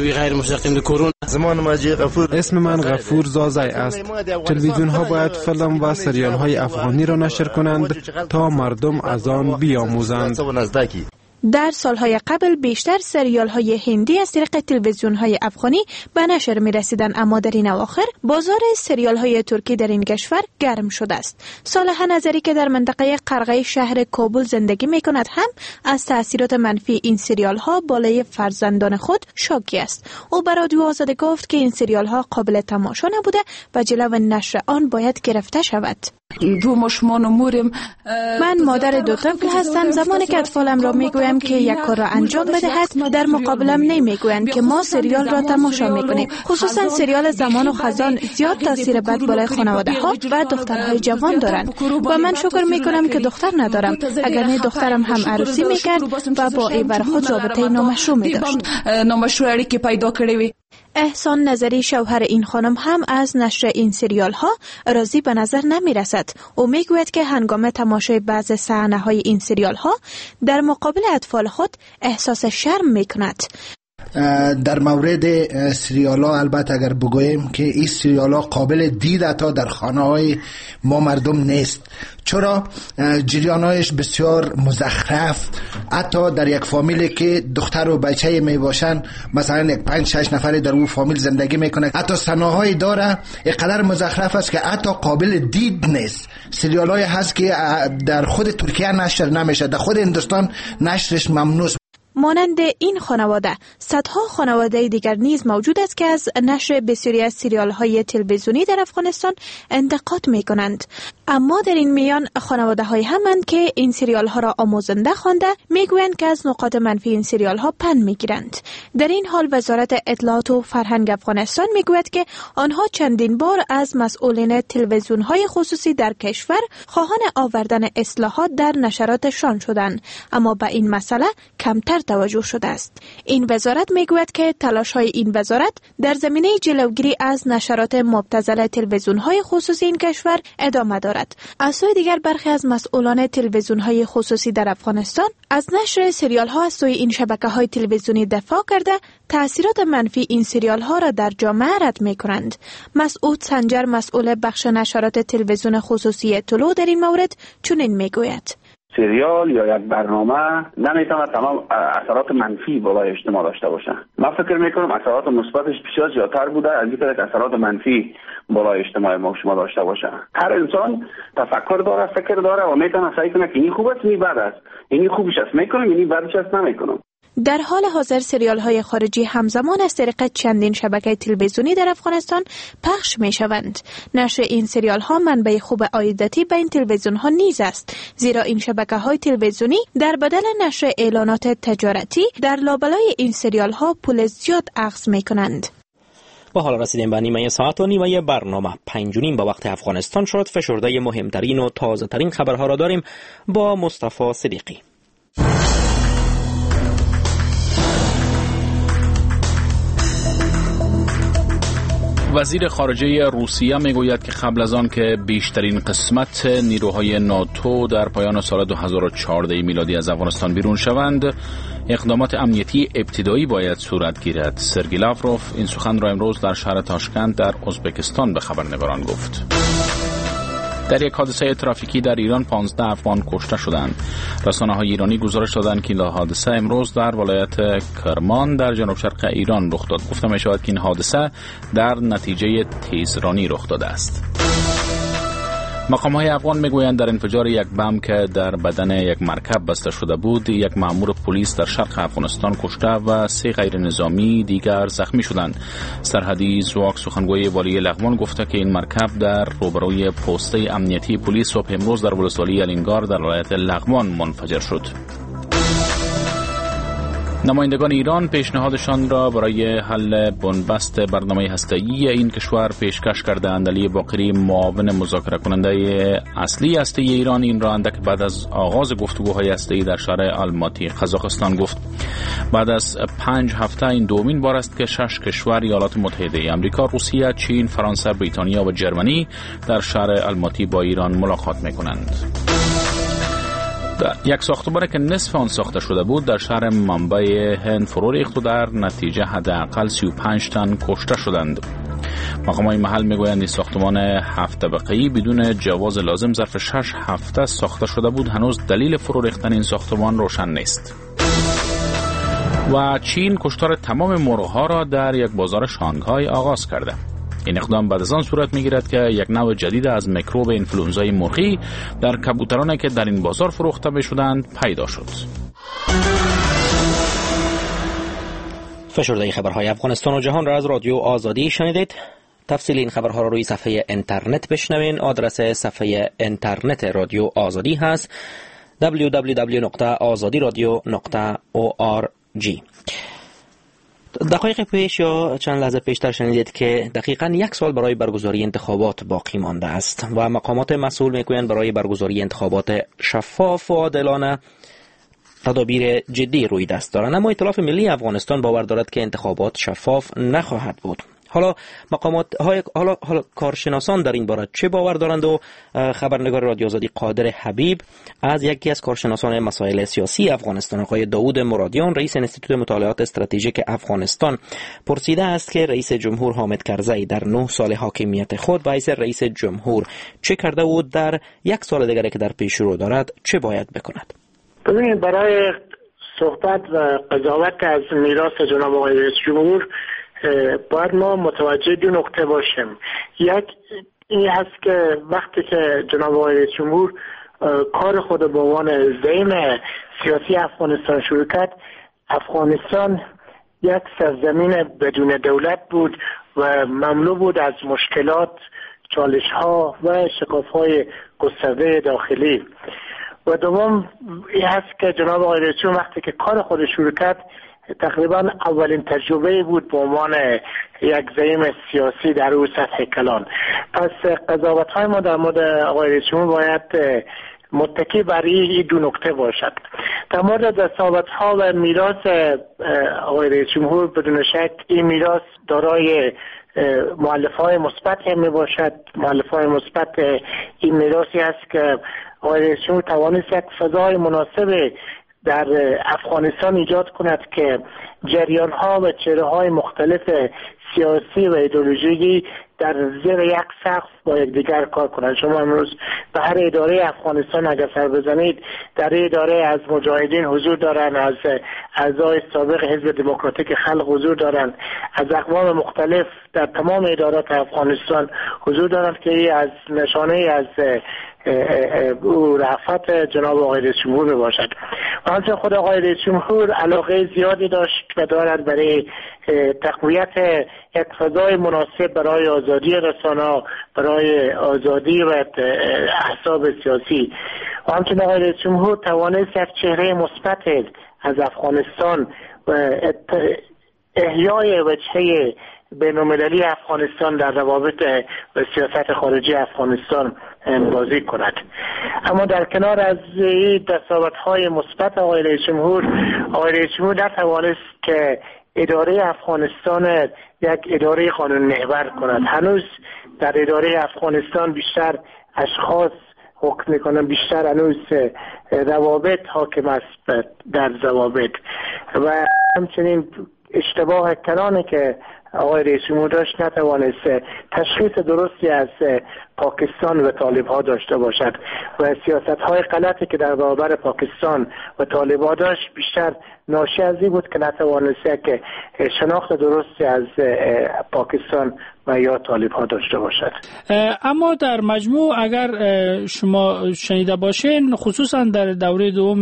اسم من غفور زازی است. تلویزیون ها باید فیلم و سریال های افغانی را نشر کنند تا مردم از آن بیاموزند. در سالهای قبل بیشتر سریال های هندی از طریق تلویزیون های افغانی به نشر می رسیدن، اما در این اواخر بازار سریال های ترکی در این کشور گرم شده است. صالح نظری که در منطقه قرغه شهر کابل زندگی می کند هم از تاثیرات منفی این سریال ها بالای فرزندان خود شاکی است. او بر رادیو آزادی گفت که این سریال ها قابل تماشا نبوده و جلو نشر آن باید گرفته شود. من مادر دو طفل هستم. زمانی که اطفالم را میگویم که یک کار را انجام بدهد، در مقابلم نمیگویند که ما سریال را تماشا میکنیم. خصوصا سریال زمان و خزان زیاد تاثیر بد بالای خانواده ها و دخترهای جوان دارند و من شکر میکنم که دختر ندارم. اگر نه دخترم هم عروسی میکرد و با ایور خود رابطه نامشروع میداشت. احسان نظری شوهر این خانم هم از نشر این سریال ها راضی به نظر نمی رسد. او می گوید که هنگام تماشای بعض صحنه های این سریال ها در مقابل اطفال خود احساس شرم می کند. در مورد سریال ها البته اگر بگوییم که این سریال ها قابل دید تا در خانه های ما مردم نیست، چرا جریانایش بسیار مزخرف، حتی در یک فامیلی که دختر و بچه می باشن، مثلا یک پنج شش نفری در اون فامیل زندگی میکنه، حتی صحنه‌های داره اینقدر مزخرف است که حتی قابل دید نیست. سریال های هست که در خود ترکیه نشر نمیشه، در خود هندوستان نشرش ممنوع. مانند این خانواده صدها خانواده دیگر نیز موجود است که از نشر بسیاری از سریال های تلویزیونی در افغانستان انتقاد می کنند. اما در این میان خانواده های همند که این سریال ها را آموزنده خوانده می گویند که از نقاط منفی این سریال ها پند می گیرند. در این حال وزارت اطلاعات و فرهنگ افغانستان می گوید که آنها چندین بار از مسئولین تلویزیون های خصوصی در کشور خواهان آوردن اصلاحات در نشراتشان شدند، اما به این مسئله کمتر توجه شده است. این وزارت می گوید که تلاش های این وزارت در زمینه جلوگیری از نشرات مبتذل تلویزیون های خصوصی این کشور ادامه دارد. از سوی دیگر برخی از مسئولان تلویزیون های خصوصی در افغانستان از نشر سریال ها از سوی این شبکه های تلویزیونی دفاع کرده تأثیرات منفی این سریال ها را در جامعه رد می کنند. مسعود سنجر، مسئول بخش نشرات تلویزیون خصوصی طلوع، در این مورد چنین می گوید: سریال یا یک برنامه نمیتونه تمام اثرات منفی بالای اجتماع داشته باشه. من فکر میکنم اثرات مثبتش بسیار زیادتر بوده از اینکه اثرات منفی بالای اجتماع ما شما داشته باشه. هر انسان تفکر داره، فکر داره و میتونه سعی کنه که این خوب است، این بد است، این خوبش است میکنم، این بدش است نمیکنم. در حال حاضر سریال های خارجی همزمان از طریق چندین شبکه تلویزیونی در افغانستان پخش می شوند. نشر این سریال ها منبع خوب عایداتی به این تلویزیون ها نیز است، زیرا این شبکه های تلویزیونی در بدل نشر اعلانات تجارتی در لابلای این سریال ها پول زیاد اخذ می کنند. با حال رسیدیم به نیمه ساعت و نیمه برنامه پنج و نیم به وقت افغانستان شد. فشرده مهمترین و تازه ترین خبرها را داریم با مصطفی صدیقی. وزیر خارجه روسیه میگوید که قبل از آن که بیشترین قسمت نیروهای ناتو در پایان سال دو هزار و چهارده میلادی از افغانستان بیرون شوند، اقدامات امنیتی ابتدایی باید صورت گیرد. سرگئی لاوروف این سخن را امروز در شهر تاشکند در ازبکستان به خبرنگاران گفت. در یک حادثه ترافیکی در ایران پانزده افغان کشته شدند. رسانه‌های ایرانی گزارش دادند که این حادثه امروز در ولایت کرمان در جنوب شرق ایران رخ داد. گفته می شود که این حادثه در نتیجه تیزرانی رخ داده است. مقام‌های افغان میگویند در انفجار یک بم که در بدن یک مرکب بسته شده بود، یک مأمور پلیس در شرق افغانستان کشته و سه غیر نظامی دیگر زخمی شدند. سرحدی زواک سخنگوی والی لغمان گفته که این مرکب در روبروی پسته امنیتی پلیس صبح امروز در ولسوالی الینگار در ولایت لغمان منفجر شد. نمایندگان ایران پیشنهادشان را برای حل بنبست برنامه هسته‌ای این کشور پیشکش کردند. علی باقری معاون مذاکره کننده اصلی هسته‌ای ایران این را اندک بعد از آغاز گفتگوهای هسته‌ای در شهر آلماتی قزاقستان گفت. بعد از پنج هفته این دومین بار است که شش کشور ایالات متحده آمریکا، روسیه، چین، فرانسه، بریتانیا و جرمنی در شهر آلماتی با ایران ملاقات می‌کنند. یک ساختمان که نصف آن ساخته شده بود در شهر منبع هند فرو ریخت و در نتیجه حداقل سی و پنج تن کشته شدند. مقامات محل میگویند این ساختمان هفت طبقه‌ای بدون جواز لازم ظرف شش هفته ساخته شده بود. هنوز دلیل فرو ریختن این ساختمان روشن نیست. و چین کشتار تمام مرغ‌ها را در یک بازار شانگهای آغاز کرده. این اقدام بعد از آن صورت میگیرد که یک نوع جدید از میکروب اینفلوئنزای مرغی در کبوترانی که در این بازار فروخته میشدند پیدا شد. فشرده خبرهای افغانستان و جهان را از رادیو آزادی شنیدید. تفصیل این خبرها را روی صفحه اینترنت بشنوین. آدرس صفحه اینترنت رادیو آزادی هست دبلیو دبلیو دبلیو دات آزادی رادیو دات او آر جی. دقایق پیش یا چند لحظه پیشتر شنیدید که دقیقاً یک سال برای برگزاری انتخابات باقی مانده است و مقامات مسئول میگویند برای برگزاری انتخابات شفاف و عادلانه تدابیر جدی روی دست دارند، اما ائتلاف ملی افغانستان باور دارد که انتخابات شفاف نخواهد بود. حالا مقامات های حالا, حالا کارشناسان در این باره چه باور دارند و خبرنگار رادیو آزادی قادر حبیب از یکی از کارشناسان مسائل سیاسی افغانستان آقای داوود مرادیان رئیس انستیتوت مطالعات استراتژیک افغانستان پرسیده است که رئیس جمهور حامد کرزی در نه سال حاکمیت خود به حیث رئیس جمهور چه کرده و در یک سال دیگری که در پیش رو دارد چه باید بکند؟ ببینید، برای صحبت و قضاوت از میراث جناب آقای رئیس جمهور باید ما متوجه دو نکته باشیم. یک این هست که وقتی که جناب آقای رئیس جمهور کار خود به عنوان زعیم سیاسی افغانستان شروع کرد، افغانستان یک سرزمین بدون دولت بود و مملو بود از مشکلات، چالش ها و شکاف های گسترده داخلی. و دوم این هست که جناب آقای رئیس جمهور وقتی که کار خود شروع کرد تقریبا اولین تجربه بود به عنوان یک زعیم سیاسی در او سطح کلان. پس قضاوت های ما در مورد آقای رئیس جمهور باید متکی بر این دو نکته باشد. در مورد دستاوردها ها و میراث آقای رئیس جمهور بدون شک این میراث دارای مؤلفه های مثبت می باشد. مؤلفه های مثبت این میراثی است که آقای رئیس جمهور توانست یک فضای مناسب در افغانستان ایجاد کند که جریان ها و چهره های مختلف سیاسی و ایدئولوژیکی در زیر یک سقف با یکدیگر کار کنند. شما امروز به هر اداره افغانستان اگر سر بزنید، در این اداره از مجاهدین حضور دارند، از اعضای سابق حزب دموکراتیک خلق حضور دارند، از اقوام مختلف در تمام ادارات افغانستان حضور دارند که از نشانه از او رفعت جناب آقای رئیس جمهور می باشد. و همچنین خود آقای رئیس جمهور علاقه زیادی داشت و دارد برای تقویت یک فضای مناسب برای آزادی رسانه، برای آزادی و احزاب سیاسی. و همچنین آقای رئیس جمهور توانست یک چهره مثبت از افغانستان و احیای وجهه بین‌المللی افغانستان در روابط و سیاست خارجی افغانستان بازی کند. اما در کنار از این دستاوردهای مثبت آقای رئیس جمهور، آقای رئیس جمهور نتوانست که اداره افغانستان یک اداره قانون محور کند. هنوز در اداره افغانستان بیشتر اشخاص حکم میکنن، بیشتر هنوز روابط حاکم است در ضوابط. و همچنین اشتباه کلانی که آقای رئیس جمهور داشت نتوانست تشخیص درستی از پاکستان و طالب ها داشته باشد و سیاست های غلطی که در برابر پاکستان و طالب ها داشت بیشتر ناشی از این بود که نتوانست که شناخت درستی از پاکستان و یا طالب ها داشته باشد. اما در مجموع اگر شما شنیده باشین، خصوصا در دوره دوم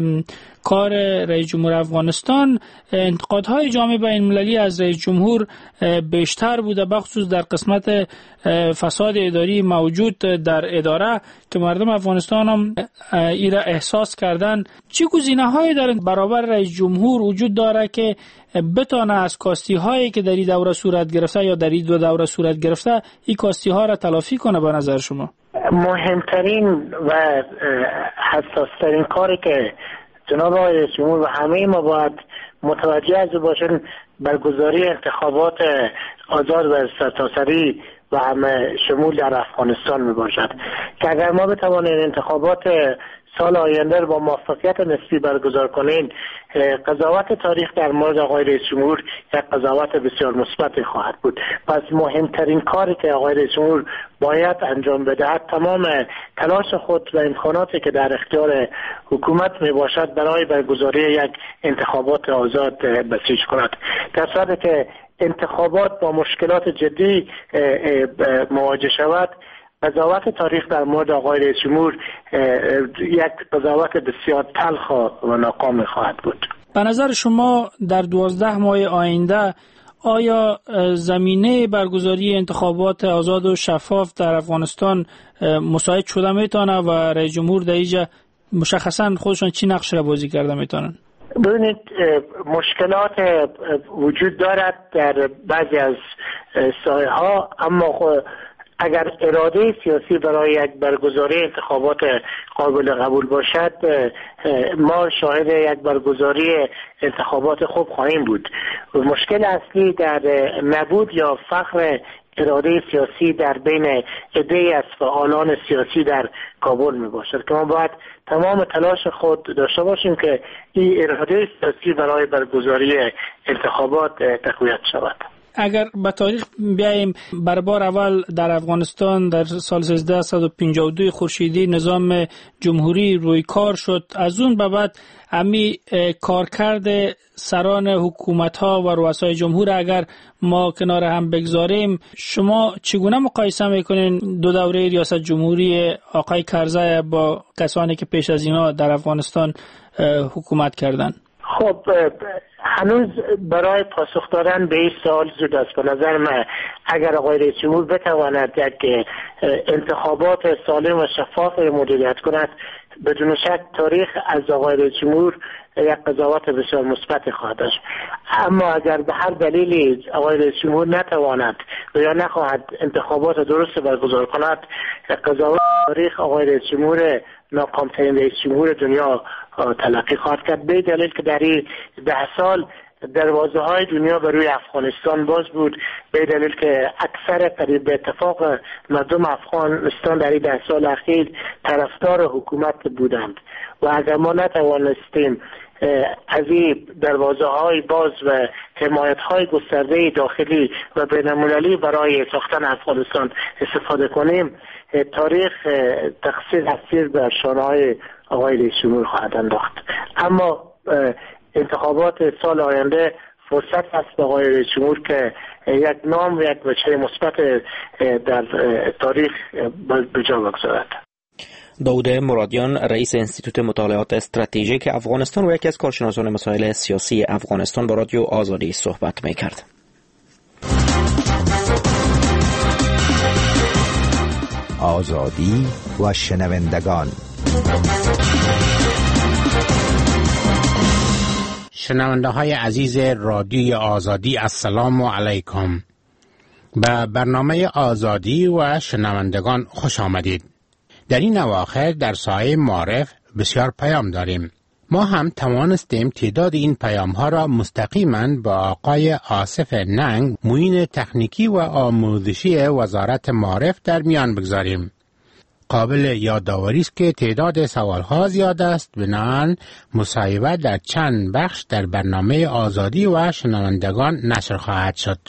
کار رئیس جمهور افغانستان، انتقادهای جامعه بین المللی از رئیس جمهور بیشتر بوده، بخصوص در قسمت فساد اداری موجود در اداره که مردم افغانستان هم ایره احساس کردن. چه گزینه‌هایی در برابر رئیس جمهور وجود داره که بتونه از کاستی هایی که در این دوره صورت گرفته یا در این دو دوره صورت گرفته این کاستی ها را تلافی کنه به نظر شما؟ مهمترین و حساسترین کاری که جناب آقای رئیس جمهور و همه ما باید متوجه از باشیم برگزاری انتخابات آزاد و سرتاسری و همه شمول در افغانستان می باشد که اگر ما بتوانیم انتخابات سال آینده با موفقیت نسبی برگزار کنیم، قضاوت تاریخ در مورد آقای رئیس جمهور یک قضاوت بسیار مثبت خواهد بود. پس مهمترین کاری که آقای رئیس جمهور باید انجام بدهد تمام تلاش خود و امکاناتی که در اختیار حکومت می باشد برای برگزاری یک انتخابات آزاد بسیج کند. در صورتی که انتخابات با مشکلات جدی مواجه شود، قضاوت تاریخ در مورد آقای رئیس جمهور یک قضاوت بسیار تلخ و ناکام خواهد بود. به نظر شما در دوازده ماه آینده آیا زمینه برگزاری انتخابات آزاد و شفاف در افغانستان مساعد شده میتونه و رئیس جمهور در اینجا مشخصا خودشون چی نقش را بازی کرده میتونن؟ ببینید، مشکلات وجود دارد در بعضی از سایه ها، اما اگر اراده سیاسی برای یک برگزاری انتخابات قابل قبول باشد، ما شاهد یک برگزاری انتخابات خوب خواهیم بود. مشکل اصلی در نبود یا فقر اراده سیاسی در بین عده‌ای از فعالان سیاسی در کابل می باشد که ما باید تمام تلاش خود داشته باشیم که این اراده سیاسی برای برگزاری انتخابات تقویت شود. اگر به تاریخ بیاییم، بر بار اول در افغانستان در سال سیزده و پنجاه و دو خورشیدی نظام جمهوری روی کار شد. از اون به بعد امی کارکرد سران حکومت ها و رؤسای جمهور اگر ما کنار هم بگذاریم، شما چگونه مقایسه میکنین دو دوره ریاست جمهوری آقای کرزی با کسانی که پیش از اینا در افغانستان حکومت کردن؟ خب هنوز برای پاسخ دادن به این سوال زود است. به نظر من اگر آقای رئیس جمهور بتواند یک انتخابات سالم و شفاف مدیریت کند، بدون شک تاریخ از آقای رئیس جمهور یک قضاوت بسیار مثبت خواهد داشت. اما اگر به هر دلیلی آقای رئیس جمهور نتواند و یا نخواهد انتخابات درست برگزار کند، قضاوت تاریخ آقای رئیس جمهور ناکامترین رئیس جمهور دنیا تلقی خواهد کرد، به دلیل که در این ده سال دروازه های دنیا بر روی افغانستان باز بود، به دلیل که اکثر قریب به اتفاق مردم افغانستان در این ده سال اخیر طرفدار حکومت بودند و اگر ما نتوانستیم از این دروازه های باز و حمایت های گسترده داخلی و بین‌المللی برای ساختن افغانستان استفاده کنیم، تاریخ تقصیر هستیر بر شانه های آقای رئیس جمهور خواهد انداخت. اما انتخابات سال آینده فرصت است به آقای رئیس جمهور که یک نام و یک وجه مثبت در تاریخ به جا بگذارد. داود مرادیان، رئیس انستیتوت مطالعات استراتژیک افغانستان و یکی از کارشناسان مسائل سیاسی افغانستان، با رادیو آزادی صحبت می‌کرد. آزادی و شنوندگان. شنونده های عزیز رادیوی آزادی، السلام علیکم. به برنامه آزادی و شنوندگان خوش آمدید. در این اواخر در سایه معارف بسیار پیام داریم. ما هم توانستیم تعداد این پیام ها را مستقیما با آقای آصف ننگ، معین تکنیکی و آموزشی وزارت معارف در میان بگذاریم. قابل یادآوری است که تعداد سوال ها زیاد است، بنابراین مصاحبه در چند بخش در برنامه آزادی و شنوندگان نشر خواهد شد.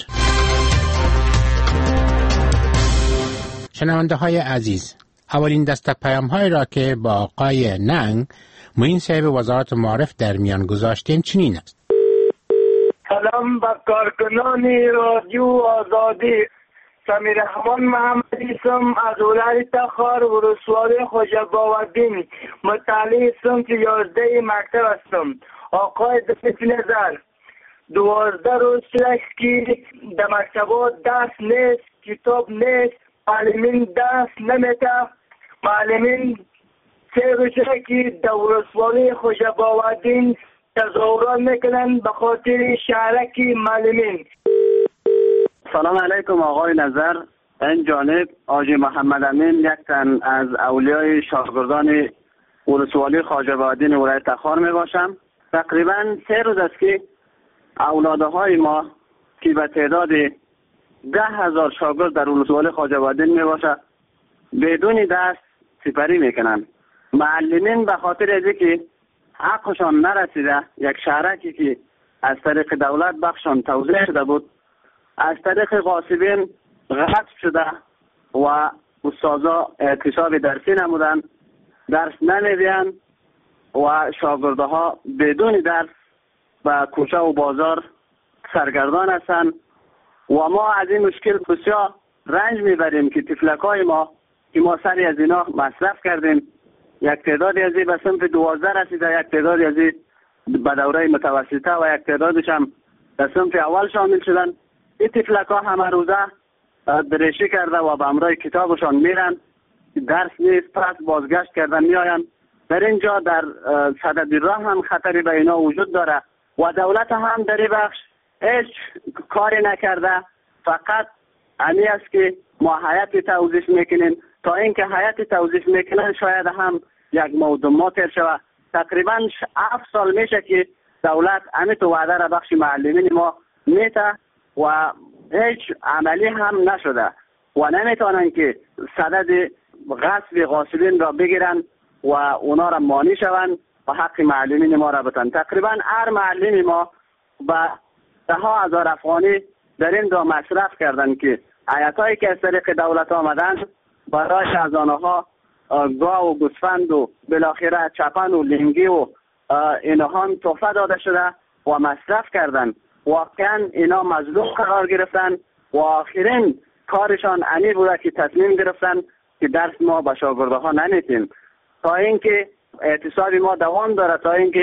شنونده های عزیز، اولین دسته پیام های را که با آقای ننگ، معین صاحب وزارت معارف در میان گذاشتیم چنین است. سلام به کارکنان رادیو آزادی. سمیر رحمان محمدی سم از ولایت تخار و ولسوالی خوجاباودین، مطالعه صنف یازده مکتب هستم. آقای دفت نظر، دوازده روز شد که در مکتبات دست نیست، کتاب نیست، معلمین دست نمیده. معلمین سه روز شد که در ولسوالی خوجاباودین تظاهرات میکنن به خاطر شهرک معلمین. سلام علیکم آقای نظر. این جانب آجی محمد امین، یک تن از اولیای شاگردان ولسوالی خواجه‌آبادین ولایت تخار می باشم. تقریبا سه روز است که اولادهای ما که به تعداد ده هزار شاگرد در ولسوالی خواجه‌آبادین می باشه بدون دست سپری میکنن. معلمین به خاطر از اینکه حقشان نرسیده، یک شهرکی که از طریق دولت بخشان توزیع شده بود از طریق غاصبین غصب شده و استادا اعتصاب درسی نمودن، درس نمیدین و شاگردها بدون درس به کوچه و بازار سرگردان هستند و ما از این مشکل بسیار رنج میبریم که تفلکای ما که ما سری از اینا مصرف کردیم، یک تعدادی از این به صنف دوازده رسیده، یک تعدادی از این به دوره متوسطه و یک تعدادش هم به صنف اول شامل شدن. این تفلک ها همه روزه دریشی کرده و به امرای کتابشان میرن، درس نیست، پس بازگشت کردن میآین. در اینجا در صدد راه هم خطری به اینا وجود داره و دولت هم در این بخش هیچ کاری نکرده. فقط امی است که ما حیات توضیح میکنیم، تا اینکه حیات توضیح میکنن شاید هم یک موضوع ما تر شود. تقریبا هفت سال میشه که دولت امی تو وعده را بخش معلمین ما میته و هیچ عملی هم نشده و نمیتونن که صدد غصب غاصبین را بگیرن و اونا را مانی شون و حق معلمین ما را بتن. تقریبا هر معلم ما به ده ها هزار افغانی در این دو مصرف کردن که آیتایی که از طریق دولت آمدن برای از آنها گاو و گوسفند و بالاخره چپن و لنگی و اینها هم تحفه داده شده و مصرف کردن. واقعا اینا مظلوم قرار گرفتن و آخرین کارشان انی بوده که تصمیم گرفتن که درس ما به شاگرده ها نمیتیم تا اینکه اعتصاب ما دوام داره، تا اینکه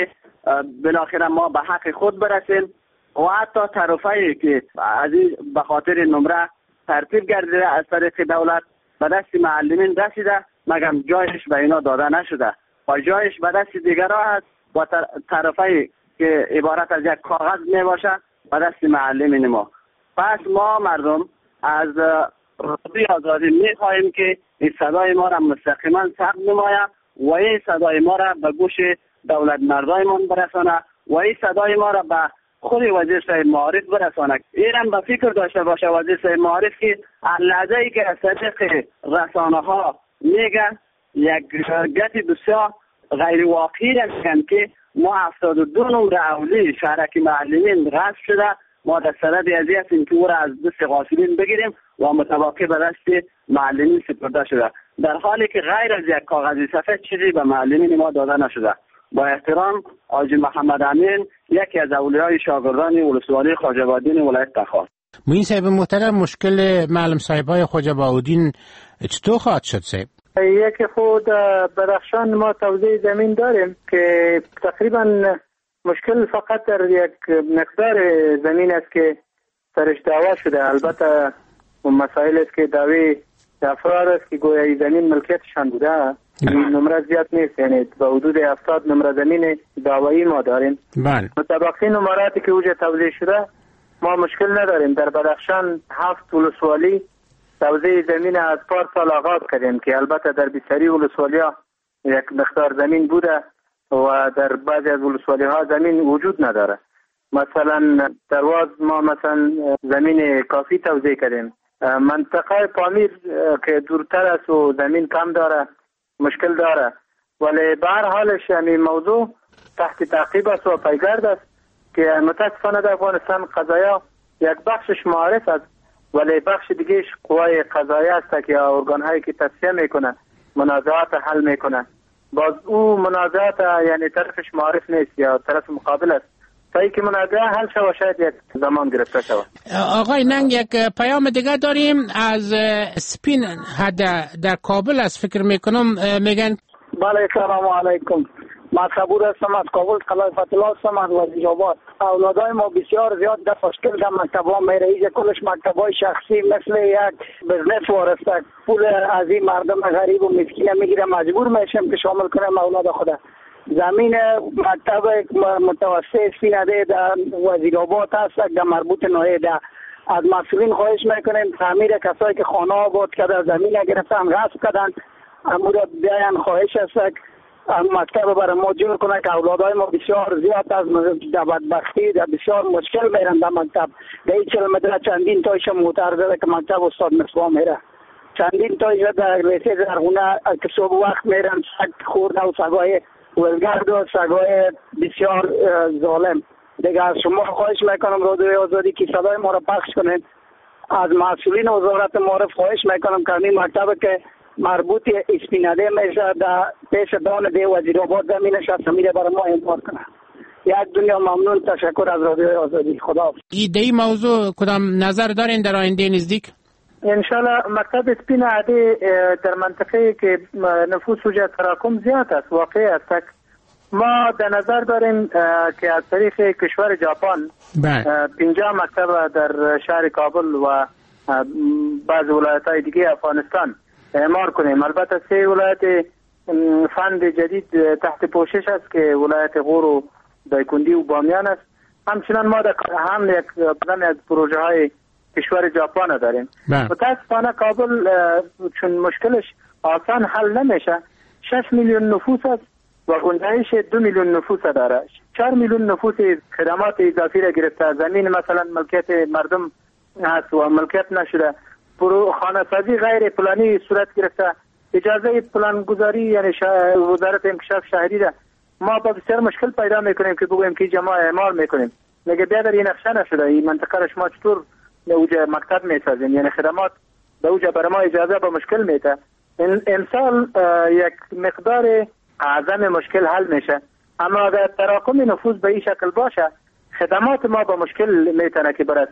بالاخره ما به حق خود برسیم و حتی طرفایی که از این به خاطر نمره ترتیب گردیده از طریق دولت به دست معلمین رسیده مگر جایش به اینا داده نشده و جایش به دست دیگرها هست و طرفایی که عبارت از یک کاغذ می باشه به دست معلمین ما. پس ما مردم از رادیوی آزادی می خواهیم که این صدای ما را مستقیما ثبت نماید و این صدای ما را به گوش دولت مردایمان برسانه و این صدای ما را به خود وزیر صاحب معارف برسانه. اینم به فکر داشته باشه وزیر صاحب معارف که لحظه ای که از طریق رسانه ها میگه یک گتی بسیار غیر واقعی را میگن که ما هفتاد و دو نمره اولی شهرک معلمین غصب شده، ما در صدد ازی هستیم که او را از دست غاصبین بگیریم و متوقع به دست معلمین سپرده شده، در حالی که غیر از یک کاغذی سفید چیزی به معلمین ما داده نشده. با احترام، حاجی محمد امین، یکی از اولیای شاگردان ولسوالی خواجه بهاءالدین ولایت تخار. موین صاحب محترم، مشکل معلم صاحبای خواجه بهاءالدین چطور خواهد شد صاحب؟ یک خود بدخشان ما توزیع زمین داریم که تقریبا مشکل فقط در یک مقدار زمین است که سرش دعوا شده. البته اون مسائل است که دعوی افراد است که گویا این زمین ملکیتشان بوده، این نمره زیاد نیست، یعنی به حدود هفتاد نمره زمین دعوایی ما داریم. بله. مطابقی نمراتی که اوجه توزیع شده ما مشکل نداریم. در بدخشان هفت ولسوالی توزیع زمین از پارسال آغاز کردیم که البته در بیشتری ولسوالی ها یک مقدار زمین بوده و در بعضی از ولسوالی ها زمین وجود نداره. مثلا در واز ما مثلا زمین کافی توزیع کردیم. منطقه پامیر که دورتر است و زمین کم داره مشکل داره، ولی به هر حالش یعنی موضوع تحت تعقیب است و پیگرد است که متاسفانه در افغانستان قضایا یک بخشش معارف است ولی بخش دیگهش قوای قضاییه است که ارگان هایی که تصفیه میکنه منازعات حل میکنه. باز او منازعات یعنی طرفش معارف نیست یا طرف مقابل است، تا اینکه منازعه حل شود شاید یک زمان گرفته شود. آقای ننگ، یک پیام دیگه داریم از سپین حد در کابل است فکر میکنم، میگن بله سلام علیکم، من صبور هستم از کابل، قلعه فتح الله هستم از وزیرآباد. اولادای ما بسیار زیاد در مشکل در مکتب‌ها میره، ایجا کلش مکتب‌های شخصی مثل یک بزنس وارسته، پول از این مردم غریب و مسکین میگیره، مجبور میشیم که شامل کنیم اولاد خود. زمین مکتب متوسط سینده در وزیرآباد هست در مربوط نایده. از مسئولین خواهش میکنیم تعمیر کسایی که خانه آباد کرده زمین گرفتن غصب کردن امور بیاین خواهش است مکتب برای ما جور کنه که اولادای ما بسیار زیاد از بدبختی در بسیار مشکل میرن در مکتب. در این کیلومتر چندین تایش موتر زده که مکتب استاد مصباح میره، چندین تایش در لیسه زرغونه که صبح وقت میرن سگ خورده و سگای ولگرد و سگای بسیار ظالم. دیگه از شما خواهش میکنم رادیوی آزادی که صدای ما را پخش کنید. از مسئولین وزارت معارف خواهش میکنم که این مکتب که مربوط اسپینده میشه در پیش دان دی وزیرآباد زمینش هست میره برای ما امضا کنه. یک دنیا ممنون، تشکر از رادیوی آزادی. خدا. ایده ای موضوع کدام نظر دارین در آینده نزدیک؟ انشالله مکتب اسپین عده در منطقه که نفوس وجه تراکم زیاد است واقعی است. ما در نظر داریم که از طریق کشور ژاپن پنجاه مکتب در شهر کابل و بعض ولایت‌های دیگه افغانستان اعمار کنیم. البته سه ولایت فند جدید تحت پوشش است که ولایت غور و دایکندی و بامیان است. همچنان ما در هم یک بدن از پروژه های کشور ژاپن داریم. متاسفانه کابل چون مشکلش آسان حل نمیشه، شش میلیون نفوس است و گنجایش دو میلیون نفوس داره. چهار میلیون نفوس خدمات اضافی را گرفته، زمین مثلا ملکیت مردم هست و ملکیت نشده، پرو خانه سازی غیر پلانی صورت گرفته، اجازه پلان گذاری یعنی وزارت انکشاف شهری را ما با بسیار مشکل پیدا میکنیم که بگویم که جماع اعمال میکنیم. میگه بیا در این نقشه نشده، این منطقه را شما چطور به اوجه مکتب میسازیم، یعنی خدمات به اوجه برای ما اجازه با مشکل میده. امسال یک مقدار اعظم مشکل حل میشه، اما اگر تراکم نفوذ به این شکل باشه خدمات ما با مشکل میتونه که برسه.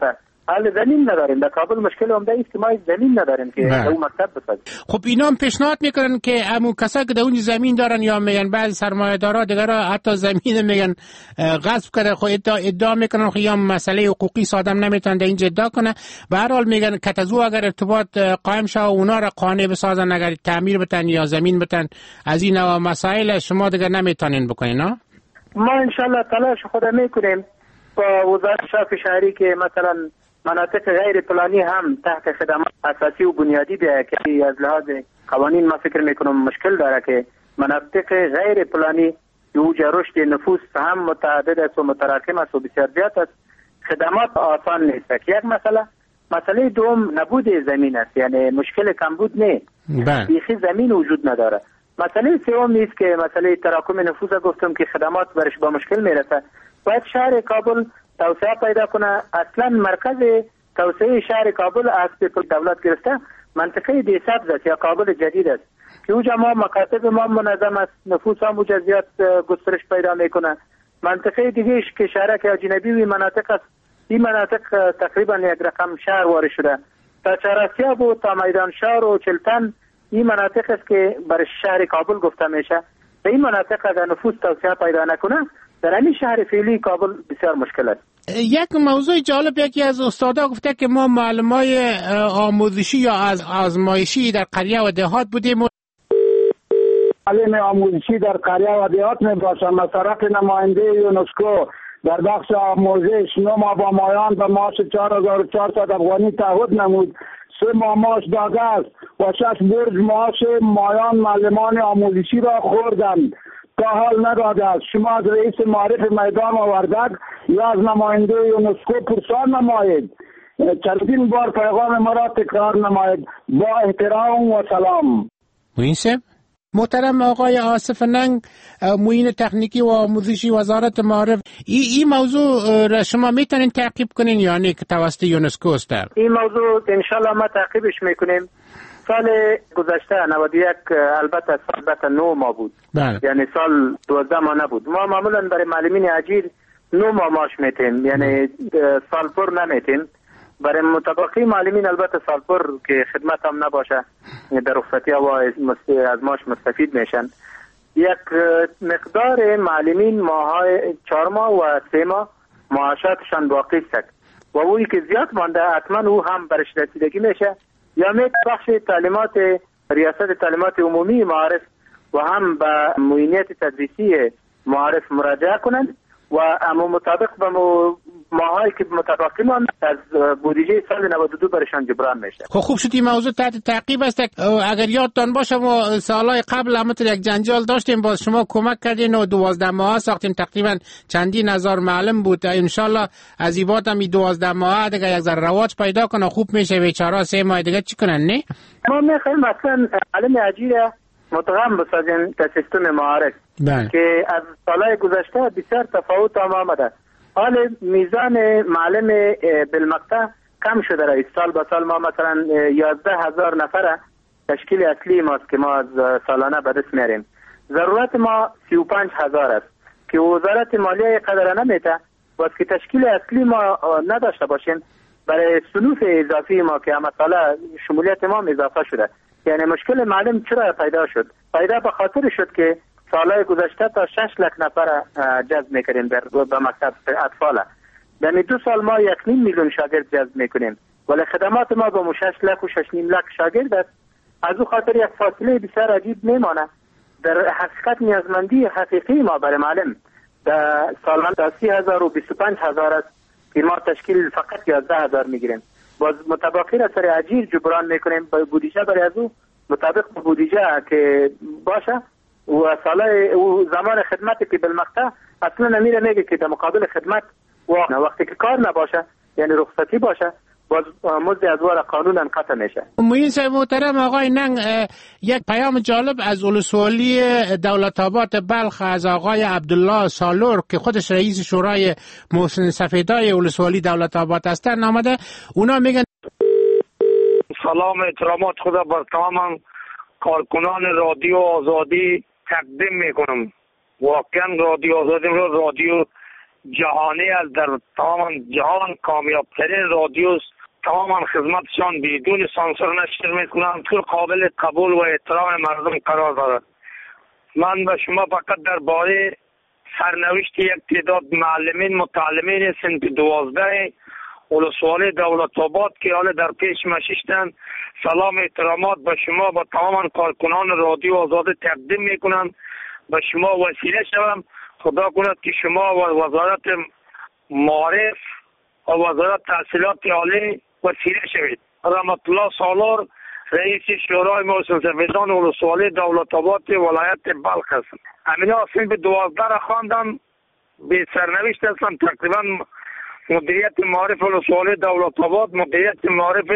حال زمین نداریم. در کابل مشکل عمده است که ما زمین نداریم که در اون مکتب بسازیم. خب اینا هم پیشنهاد میکنن که همون کسایی که در اون زمین دارن یا میگن بعضی سرمایه‌دارا دیگه حتی زمین میگن غصب کرده، خب ادعا, ادعا میکنن خب یا مسئله حقوقی سادم نمیتونن در اینجا ادعا کنه. به هر حال میگن کتازو اگر ارتباط قائم شه اونا را قانع بسازن، اگر تعمیر بتن یا زمین بتن، از این نوع مسائل شما دیگه نمیتونین بکنین. نه ما انشالله تلاش خود میکنیم با وزارت شاف شهری که مثلا مناطق غیر پلانی هم تحت خدمات اساسی و بنیادی بیاید که از لحاظ قوانین ما فکر میکنم مشکل داره که مناطق غیر پلانی اوج رشد نفوس هم متعدد است و متراکم است و بسیار زیاد است، خدمات آسان نیست. یک مسئله مسئله دوم نبود زمین است، یعنی مشکل کمبود نه، بیخی زمین وجود نداره. مسئله سوم نیست که مسئله تراکم نفوس گفتم که خدمات برش با مشکل میرسه. باید شهر کابل توسعه پیدا کنه. اصلا مرکز توسعه شهر کابل از دولت گرفته منطقه دی سبز است یا کابل جدید است که اوجا ما مکاتب ما منظم است، نفوس هم اوجا زیاد گسترش پیدا میکنه. منطقه دیگهش که شهرک اجنبی و مناطق است، این مناطق تقریبا یک رقم شهر وارد شده. تا چهارسیاب و تا میدان شهر و چلتن این مناطق است که برای شهر کابل گفته میشه. به این مناطق اگر نفوس توسعه پیدا نکنه در این شهر فعلی کابل بسیار مشکل است. یک موضوع جالب یکی از استادا گفته که ما معلمای آموزشی یا از آزمایشی در قریه و دهات بودیم. معلم آموزشی در قریه و دهات می باشم. مثلا نماینده یونسکو در بخش آموزش نه ماه با مایان به معاش چهار هزار و چهارصد افغانی تعهد نمود. سه ماه معاش داده است و شش برج معاش مایان معلمان آموزشی را خوردند. تا حال نداده است. شما از رئیس معرف میدان و وردک یا از نماینده یونسکو پرسان نمایید. چندین بار پیغام ما را تکرار نمایید. با احترام و سلام. موینسه محترم آقای آصف ننگ، معین تکنیکی و آموزشی وزارت معارف، این ای موضوع را شما میتونین تعقیب کنین یا نه که توسط یونسکو است؟ این موضوع انشالله ما تعقیبش میکنیم. سال گذشته نود و یک البته سال البته نو ما بود، بله. یعنی سال دوازده ماه نبود. ما معمولا برای معلمین اجیر نو ماه معاش میتیم، یعنی سال پر نمیتیم. برای متبقی معلمین البته سال پر که خدمت هم نباشه در رخصتی و از معاش مستفید میشن. یک مقدار معلمین ماهای چهار ماه و سه ماه معاشاتشان باقی است و اویی که زیاد مانده حتما او هم برش رسیدگی میشه یا می بخش تعلیمات ریاست تعلیمات عمومی معارف و هم به معینیت تدریسی معارف مراجعه کنند و اما مطابق به ماهایی که متبقی مانده از بودجه سال نود و دو برشان جبران میشه. خب خوب شد این موضوع تحت تعقیب است. اگر یادتان باشه ما سالهای قبل همونطور یک جنجال داشتیم، باز شما کمک کردین و دوازده ماه ساختیم، تقریبا چندین هزار معلم بود. انشالله از این بعد هم این دوازده ماه دیگه یک ذره رواج پیدا کنه، خوب میشه. بیچاره سه ماه دیگه چی کنن؟ نه ما میخوایم اصلا معلم اجیر متقام بسازیم تا سیستم معارف که از سالهای گذشته بسیار تفاوت آمده. حال میزان معلم بالمقطع کم شده رئیس. سال به سال ما مثلا یازده هزار نفر تشکیل اصلی ماست که ما از سالانه به دست میاریم. ضرورت ما سی و پنج هزار است که وزارت مالیه قدر نمیته باز که تشکیل اصلی ما نداشته باشیم برای صنوف اضافی ما که همه ساله شمولیت ما اضافه شده. یعنی مشکل معلم چرا پیدا شد؟ پیدا به خاطر شد که سالهای گذشته تا شش لک نفر جذب میکنیم در به مکتب اطفال. یعنی دو سال ما یک نیم میلیون شاگرد جذب میکنیم ولی خدمات ما با شش لک و شش نیم لک شاگرد است. از او خاطر یک فاصله بسیار عجیب میمانه. در حقیقت نیازمندی حقیقی ما برای معلم در سالانه تا سی هزار و بیست و پنج هزار است که ما تشکیل فقط یازده هزار میگیریم. باز متبقی را سر اجیر جبران میکنیم با بودجه برای از او مطابق بودجه که باشه و ساله و زمان خدمتی که بالمقطع اصلا نمیره میگه که در مقابل خدمت و وقتی که کار نباشه یعنی رخصتی باشه باز مزد از وار قانونا قطع میشه. معین صاحب محترم آقای ننگ، یک پیام جالب از ولسوالی دولت آباد بلخ از آقای عبدالله سالور که خودش رئیس شورای محسن سفیدای ولسوالی دولت آباد هستن آمده. اونا میگن سلام احترامات خدا بر تمام کارکنان رادیو آزادی تقدیم میکنم. واقعا رادیو آزادی را رادیو جهانی است، در تمام جهان کامیابترین رادیو، تمام خدمتشان بدون سانسور نشر میکنند که قابل قبول و احترام مردم قرار دارد. من به شما فقط درباره سرنوشت یک تعداد معلمین متعلمین سنف دوازده ولسوالی دولت‌آباد که حالا در پیش مشیشتند سلام احترامات به شما و تمام کارکنان رادیو آزاد تقدیم میکنند. به شما وسیله شوم. خدا کند که شما و وزارت معارف و وزارت تحصیلات عالی وسیله شوید. رحمت الله سالار رئیس شورای محسن سفیدان ولسوالی دولت‌آباد ولایت بلخ است. امینا سنف دوازده را خواندم، به سرنوشت هستم. تقریبا مدیریت معارف ولسوالی دولت‌آباد، مدیریت معارف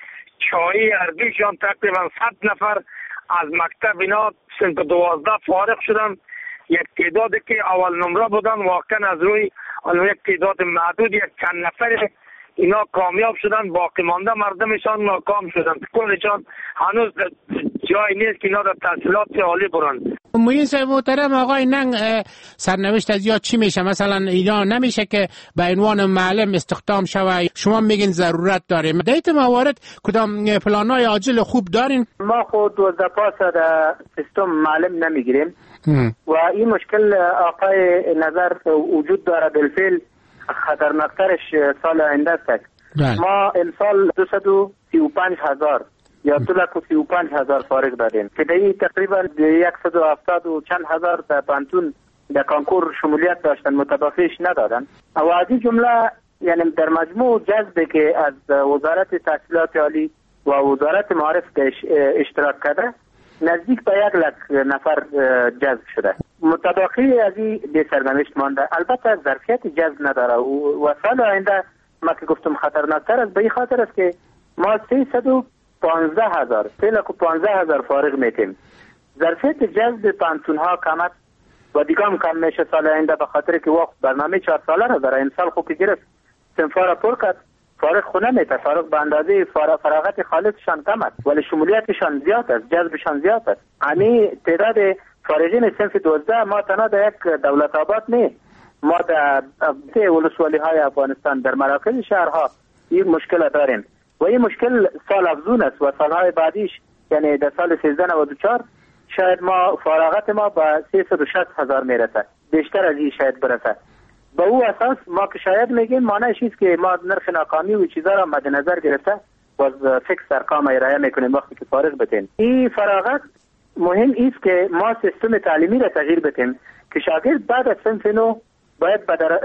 چایی عربیشان تقریبا صد نفر از مکتب اینا سنف دوازده فارغ شدن. یک تعدادی که اول نمره بودن واقعا از روی یک تعداد محدود یک چند نفر اینا کامیاب شدن، باقی مانده مردمشان ناکام شدن. کلشان هنوز جای نیست که اینا در تحصیلات عالی برن. موین صاحب محترم، آقای ننگ سرنوشت از یا چی میشه؟ مثلا اینا نمیشه که به عنوان معلم استخدام شوه؟ شما میگین ضرورت داریم. دیت موارد کدام پلانای عاجل خوب دارین؟ ما خود دوازده پاس در سیستم معلم نمیگیریم و این مشکل آقای نظر وجود داره. بالفعل خطرناکترش سال آینده است. ما امسال دویست و سی و پنج هزار یا دو لک و سی و پنج هزار فارغ دادیم که دیگه تقریبا صد و هفتاد و چند هزار در پانتون در کانکور شمولیت داشتن، متبقیش ندادن. و از این جمله یعنی در مجموع جذبه که از وزارت تحصیلات عالی و وزارت معارف اشتراک کرده نزدیک به یک لک نفر جذب شده. متبقی از این به سرنوشت مانده. البته ظرفیت جذب نداره و سال آینده ما که گفتم خطرناکتر است. به این خاطر است که ما سیصد و پانزده هزار سه لک و پانزده هزار فارغ میتیم. ظرفیت جذب پانتون ها کم است و دیگه هم کم میشه سال آینده، به خاطر که وقت برنامه چهار ساله را داره. امسال خوب که گرفت صنفا را پر کرد، فارغ خونه میته. فارغ به اندازه فراغت خالصشان کم است ولی شمولیتشان زیاد است، جذبشان زیاد است. یعنی تعداد فارغین صنف دوازده ما تنها در یک دولت آباد نه، ما در ولسوالی های افغانستان در مراکز شهرها این مشکل داریم و این مشکل سال افزون است و سالهای بعدیش یعنی در سال سیزده نود و چهار شاید ما فراغت ما به سیصد و شصت هزار میرسه، بیشتر از این شاید برسه. به او اساس ما که شاید میگیم معنیش است که ما نرخ ناکامی و چیزا را مد نظر گرفته و فکس ارقام ارائه میکنیم وقتی که فارغ بتیم. این فراغت مهم است که ما سیستم تعلیمی را تغییر بدیم که شاگرد بعد از صنف نو باید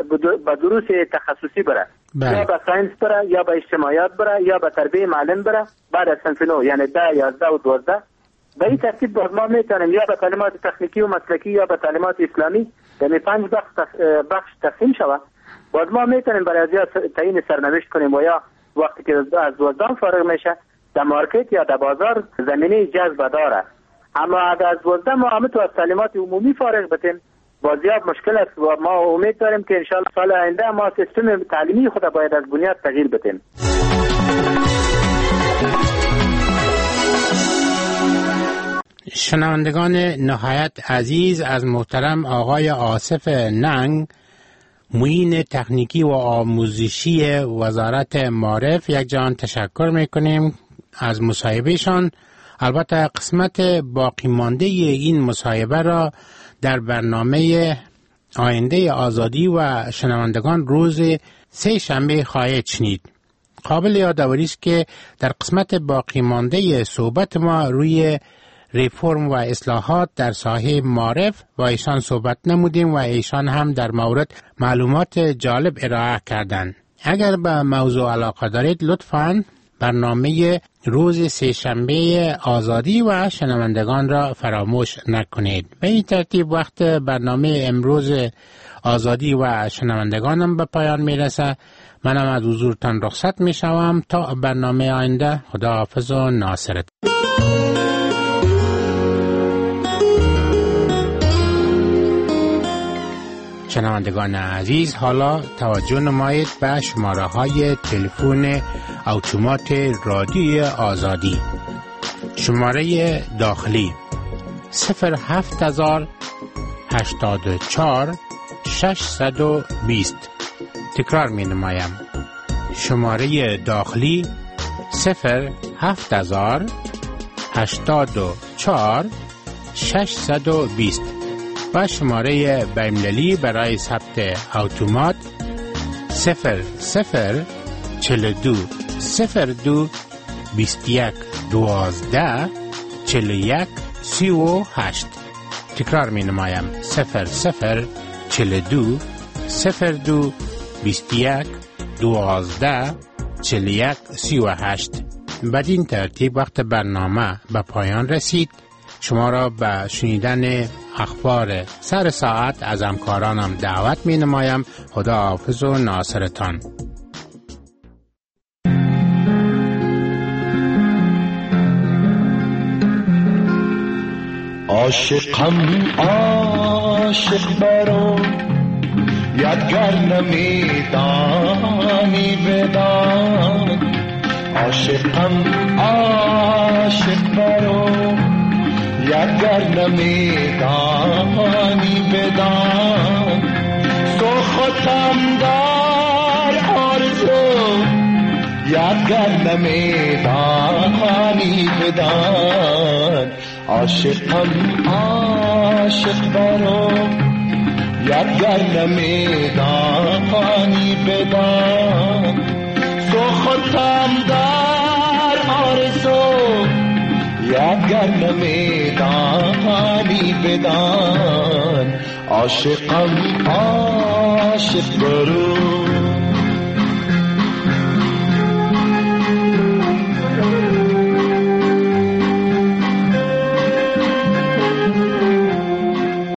به دروس تخصصی بره، یا به ساینس بره یا به اجتماعیات بره یا به تربیه معلم بره بعد از صنف نو، یعنی ده یازده و دوازده. به این ترتیب باز ما میتونیم یا به تعلیمات تکنیکی و مسلکی یا به تعلیمات اسلامی یعنی پنج بخش بخش تقسیم شود. باز ما میتونیم برای ازیا تعیین سرنوشت کنیم و یا وقتی که از دوازده فارغ میشه در مارکت یا در بازار زمینه جذب داره. اما اگر از دوازده ما همه تو از تعلیمات عمومی فارغ بتیم بازیاب مشکل است و ما امید داریم که انشاءالله سال آینده ما سیستم تعلیمی خود باید از بنیاد تغییر بدیم. شنوندگان نهایت عزیز، از محترم آقای آصف ننگ معین تکنیکی و آموزشی وزارت معارف یک جان تشکر میکنیم از مصاحبهشان. البته قسمت باقی مانده این مصاحبه را در برنامه آینده آزادی و شنوندگان روز سه شنبه خواهید شنید. قابل یادآوری است که در قسمت باقی مانده صحبت ما روی ریفرم و اصلاحات در ساحه معارف و ایشان صحبت نمودیم و ایشان هم در مورد معلومات جالب ارائه کردند. اگر به موضوع علاقه دارید لطفاً برنامه روز سه شنبه آزادی و شنوندگان را فراموش نکنید. به این ترتیب وقت برنامه امروز آزادی و شنوندگانم به پایان میرسه. منم از حضورتان رخصت میشوم تا برنامه آینده. خداحافظ و ناصرت. شنوندگان عزیز، حالا توجه نمایید به شماره های تلفن اتومات رادیوی آزادی. شماره داخلی صفر هفت هزار هشتاد و چهار ششصد و بیست. تکرار می نمایم. شماره داخلی صفر هفت هزار هشتاد و چهار ششصد و بیست و شماره بین‌المللی برای ثبت اتومات صفر صفر چهل و دو صفر دو بیست و یک دوازده چهل و یک سی و هشت. تکرار می نمایم. صفر صفر چهل و دو صفر دو بیست و یک دوازده چهل و یک سی و هشت. بدین ترتیب وقت برنامه به پایان رسید. شما را به شنیدن اخبار سر ساعت از همکارانم دعوت می نمایم. خدا حافظ و ناصرتان. عاشقم عاشق برو یادگر نمیدانی بدان. عاشقم عاشق برو یادگر نمیدانی بدان. تو خودم در آرزو یادگر نمیدانی بدان. عاشقم عاشق برو یادگر نمیدانی بدان. تو خودم در آرزو یادگر نمیدانی بدان. عاشقم عاشق برو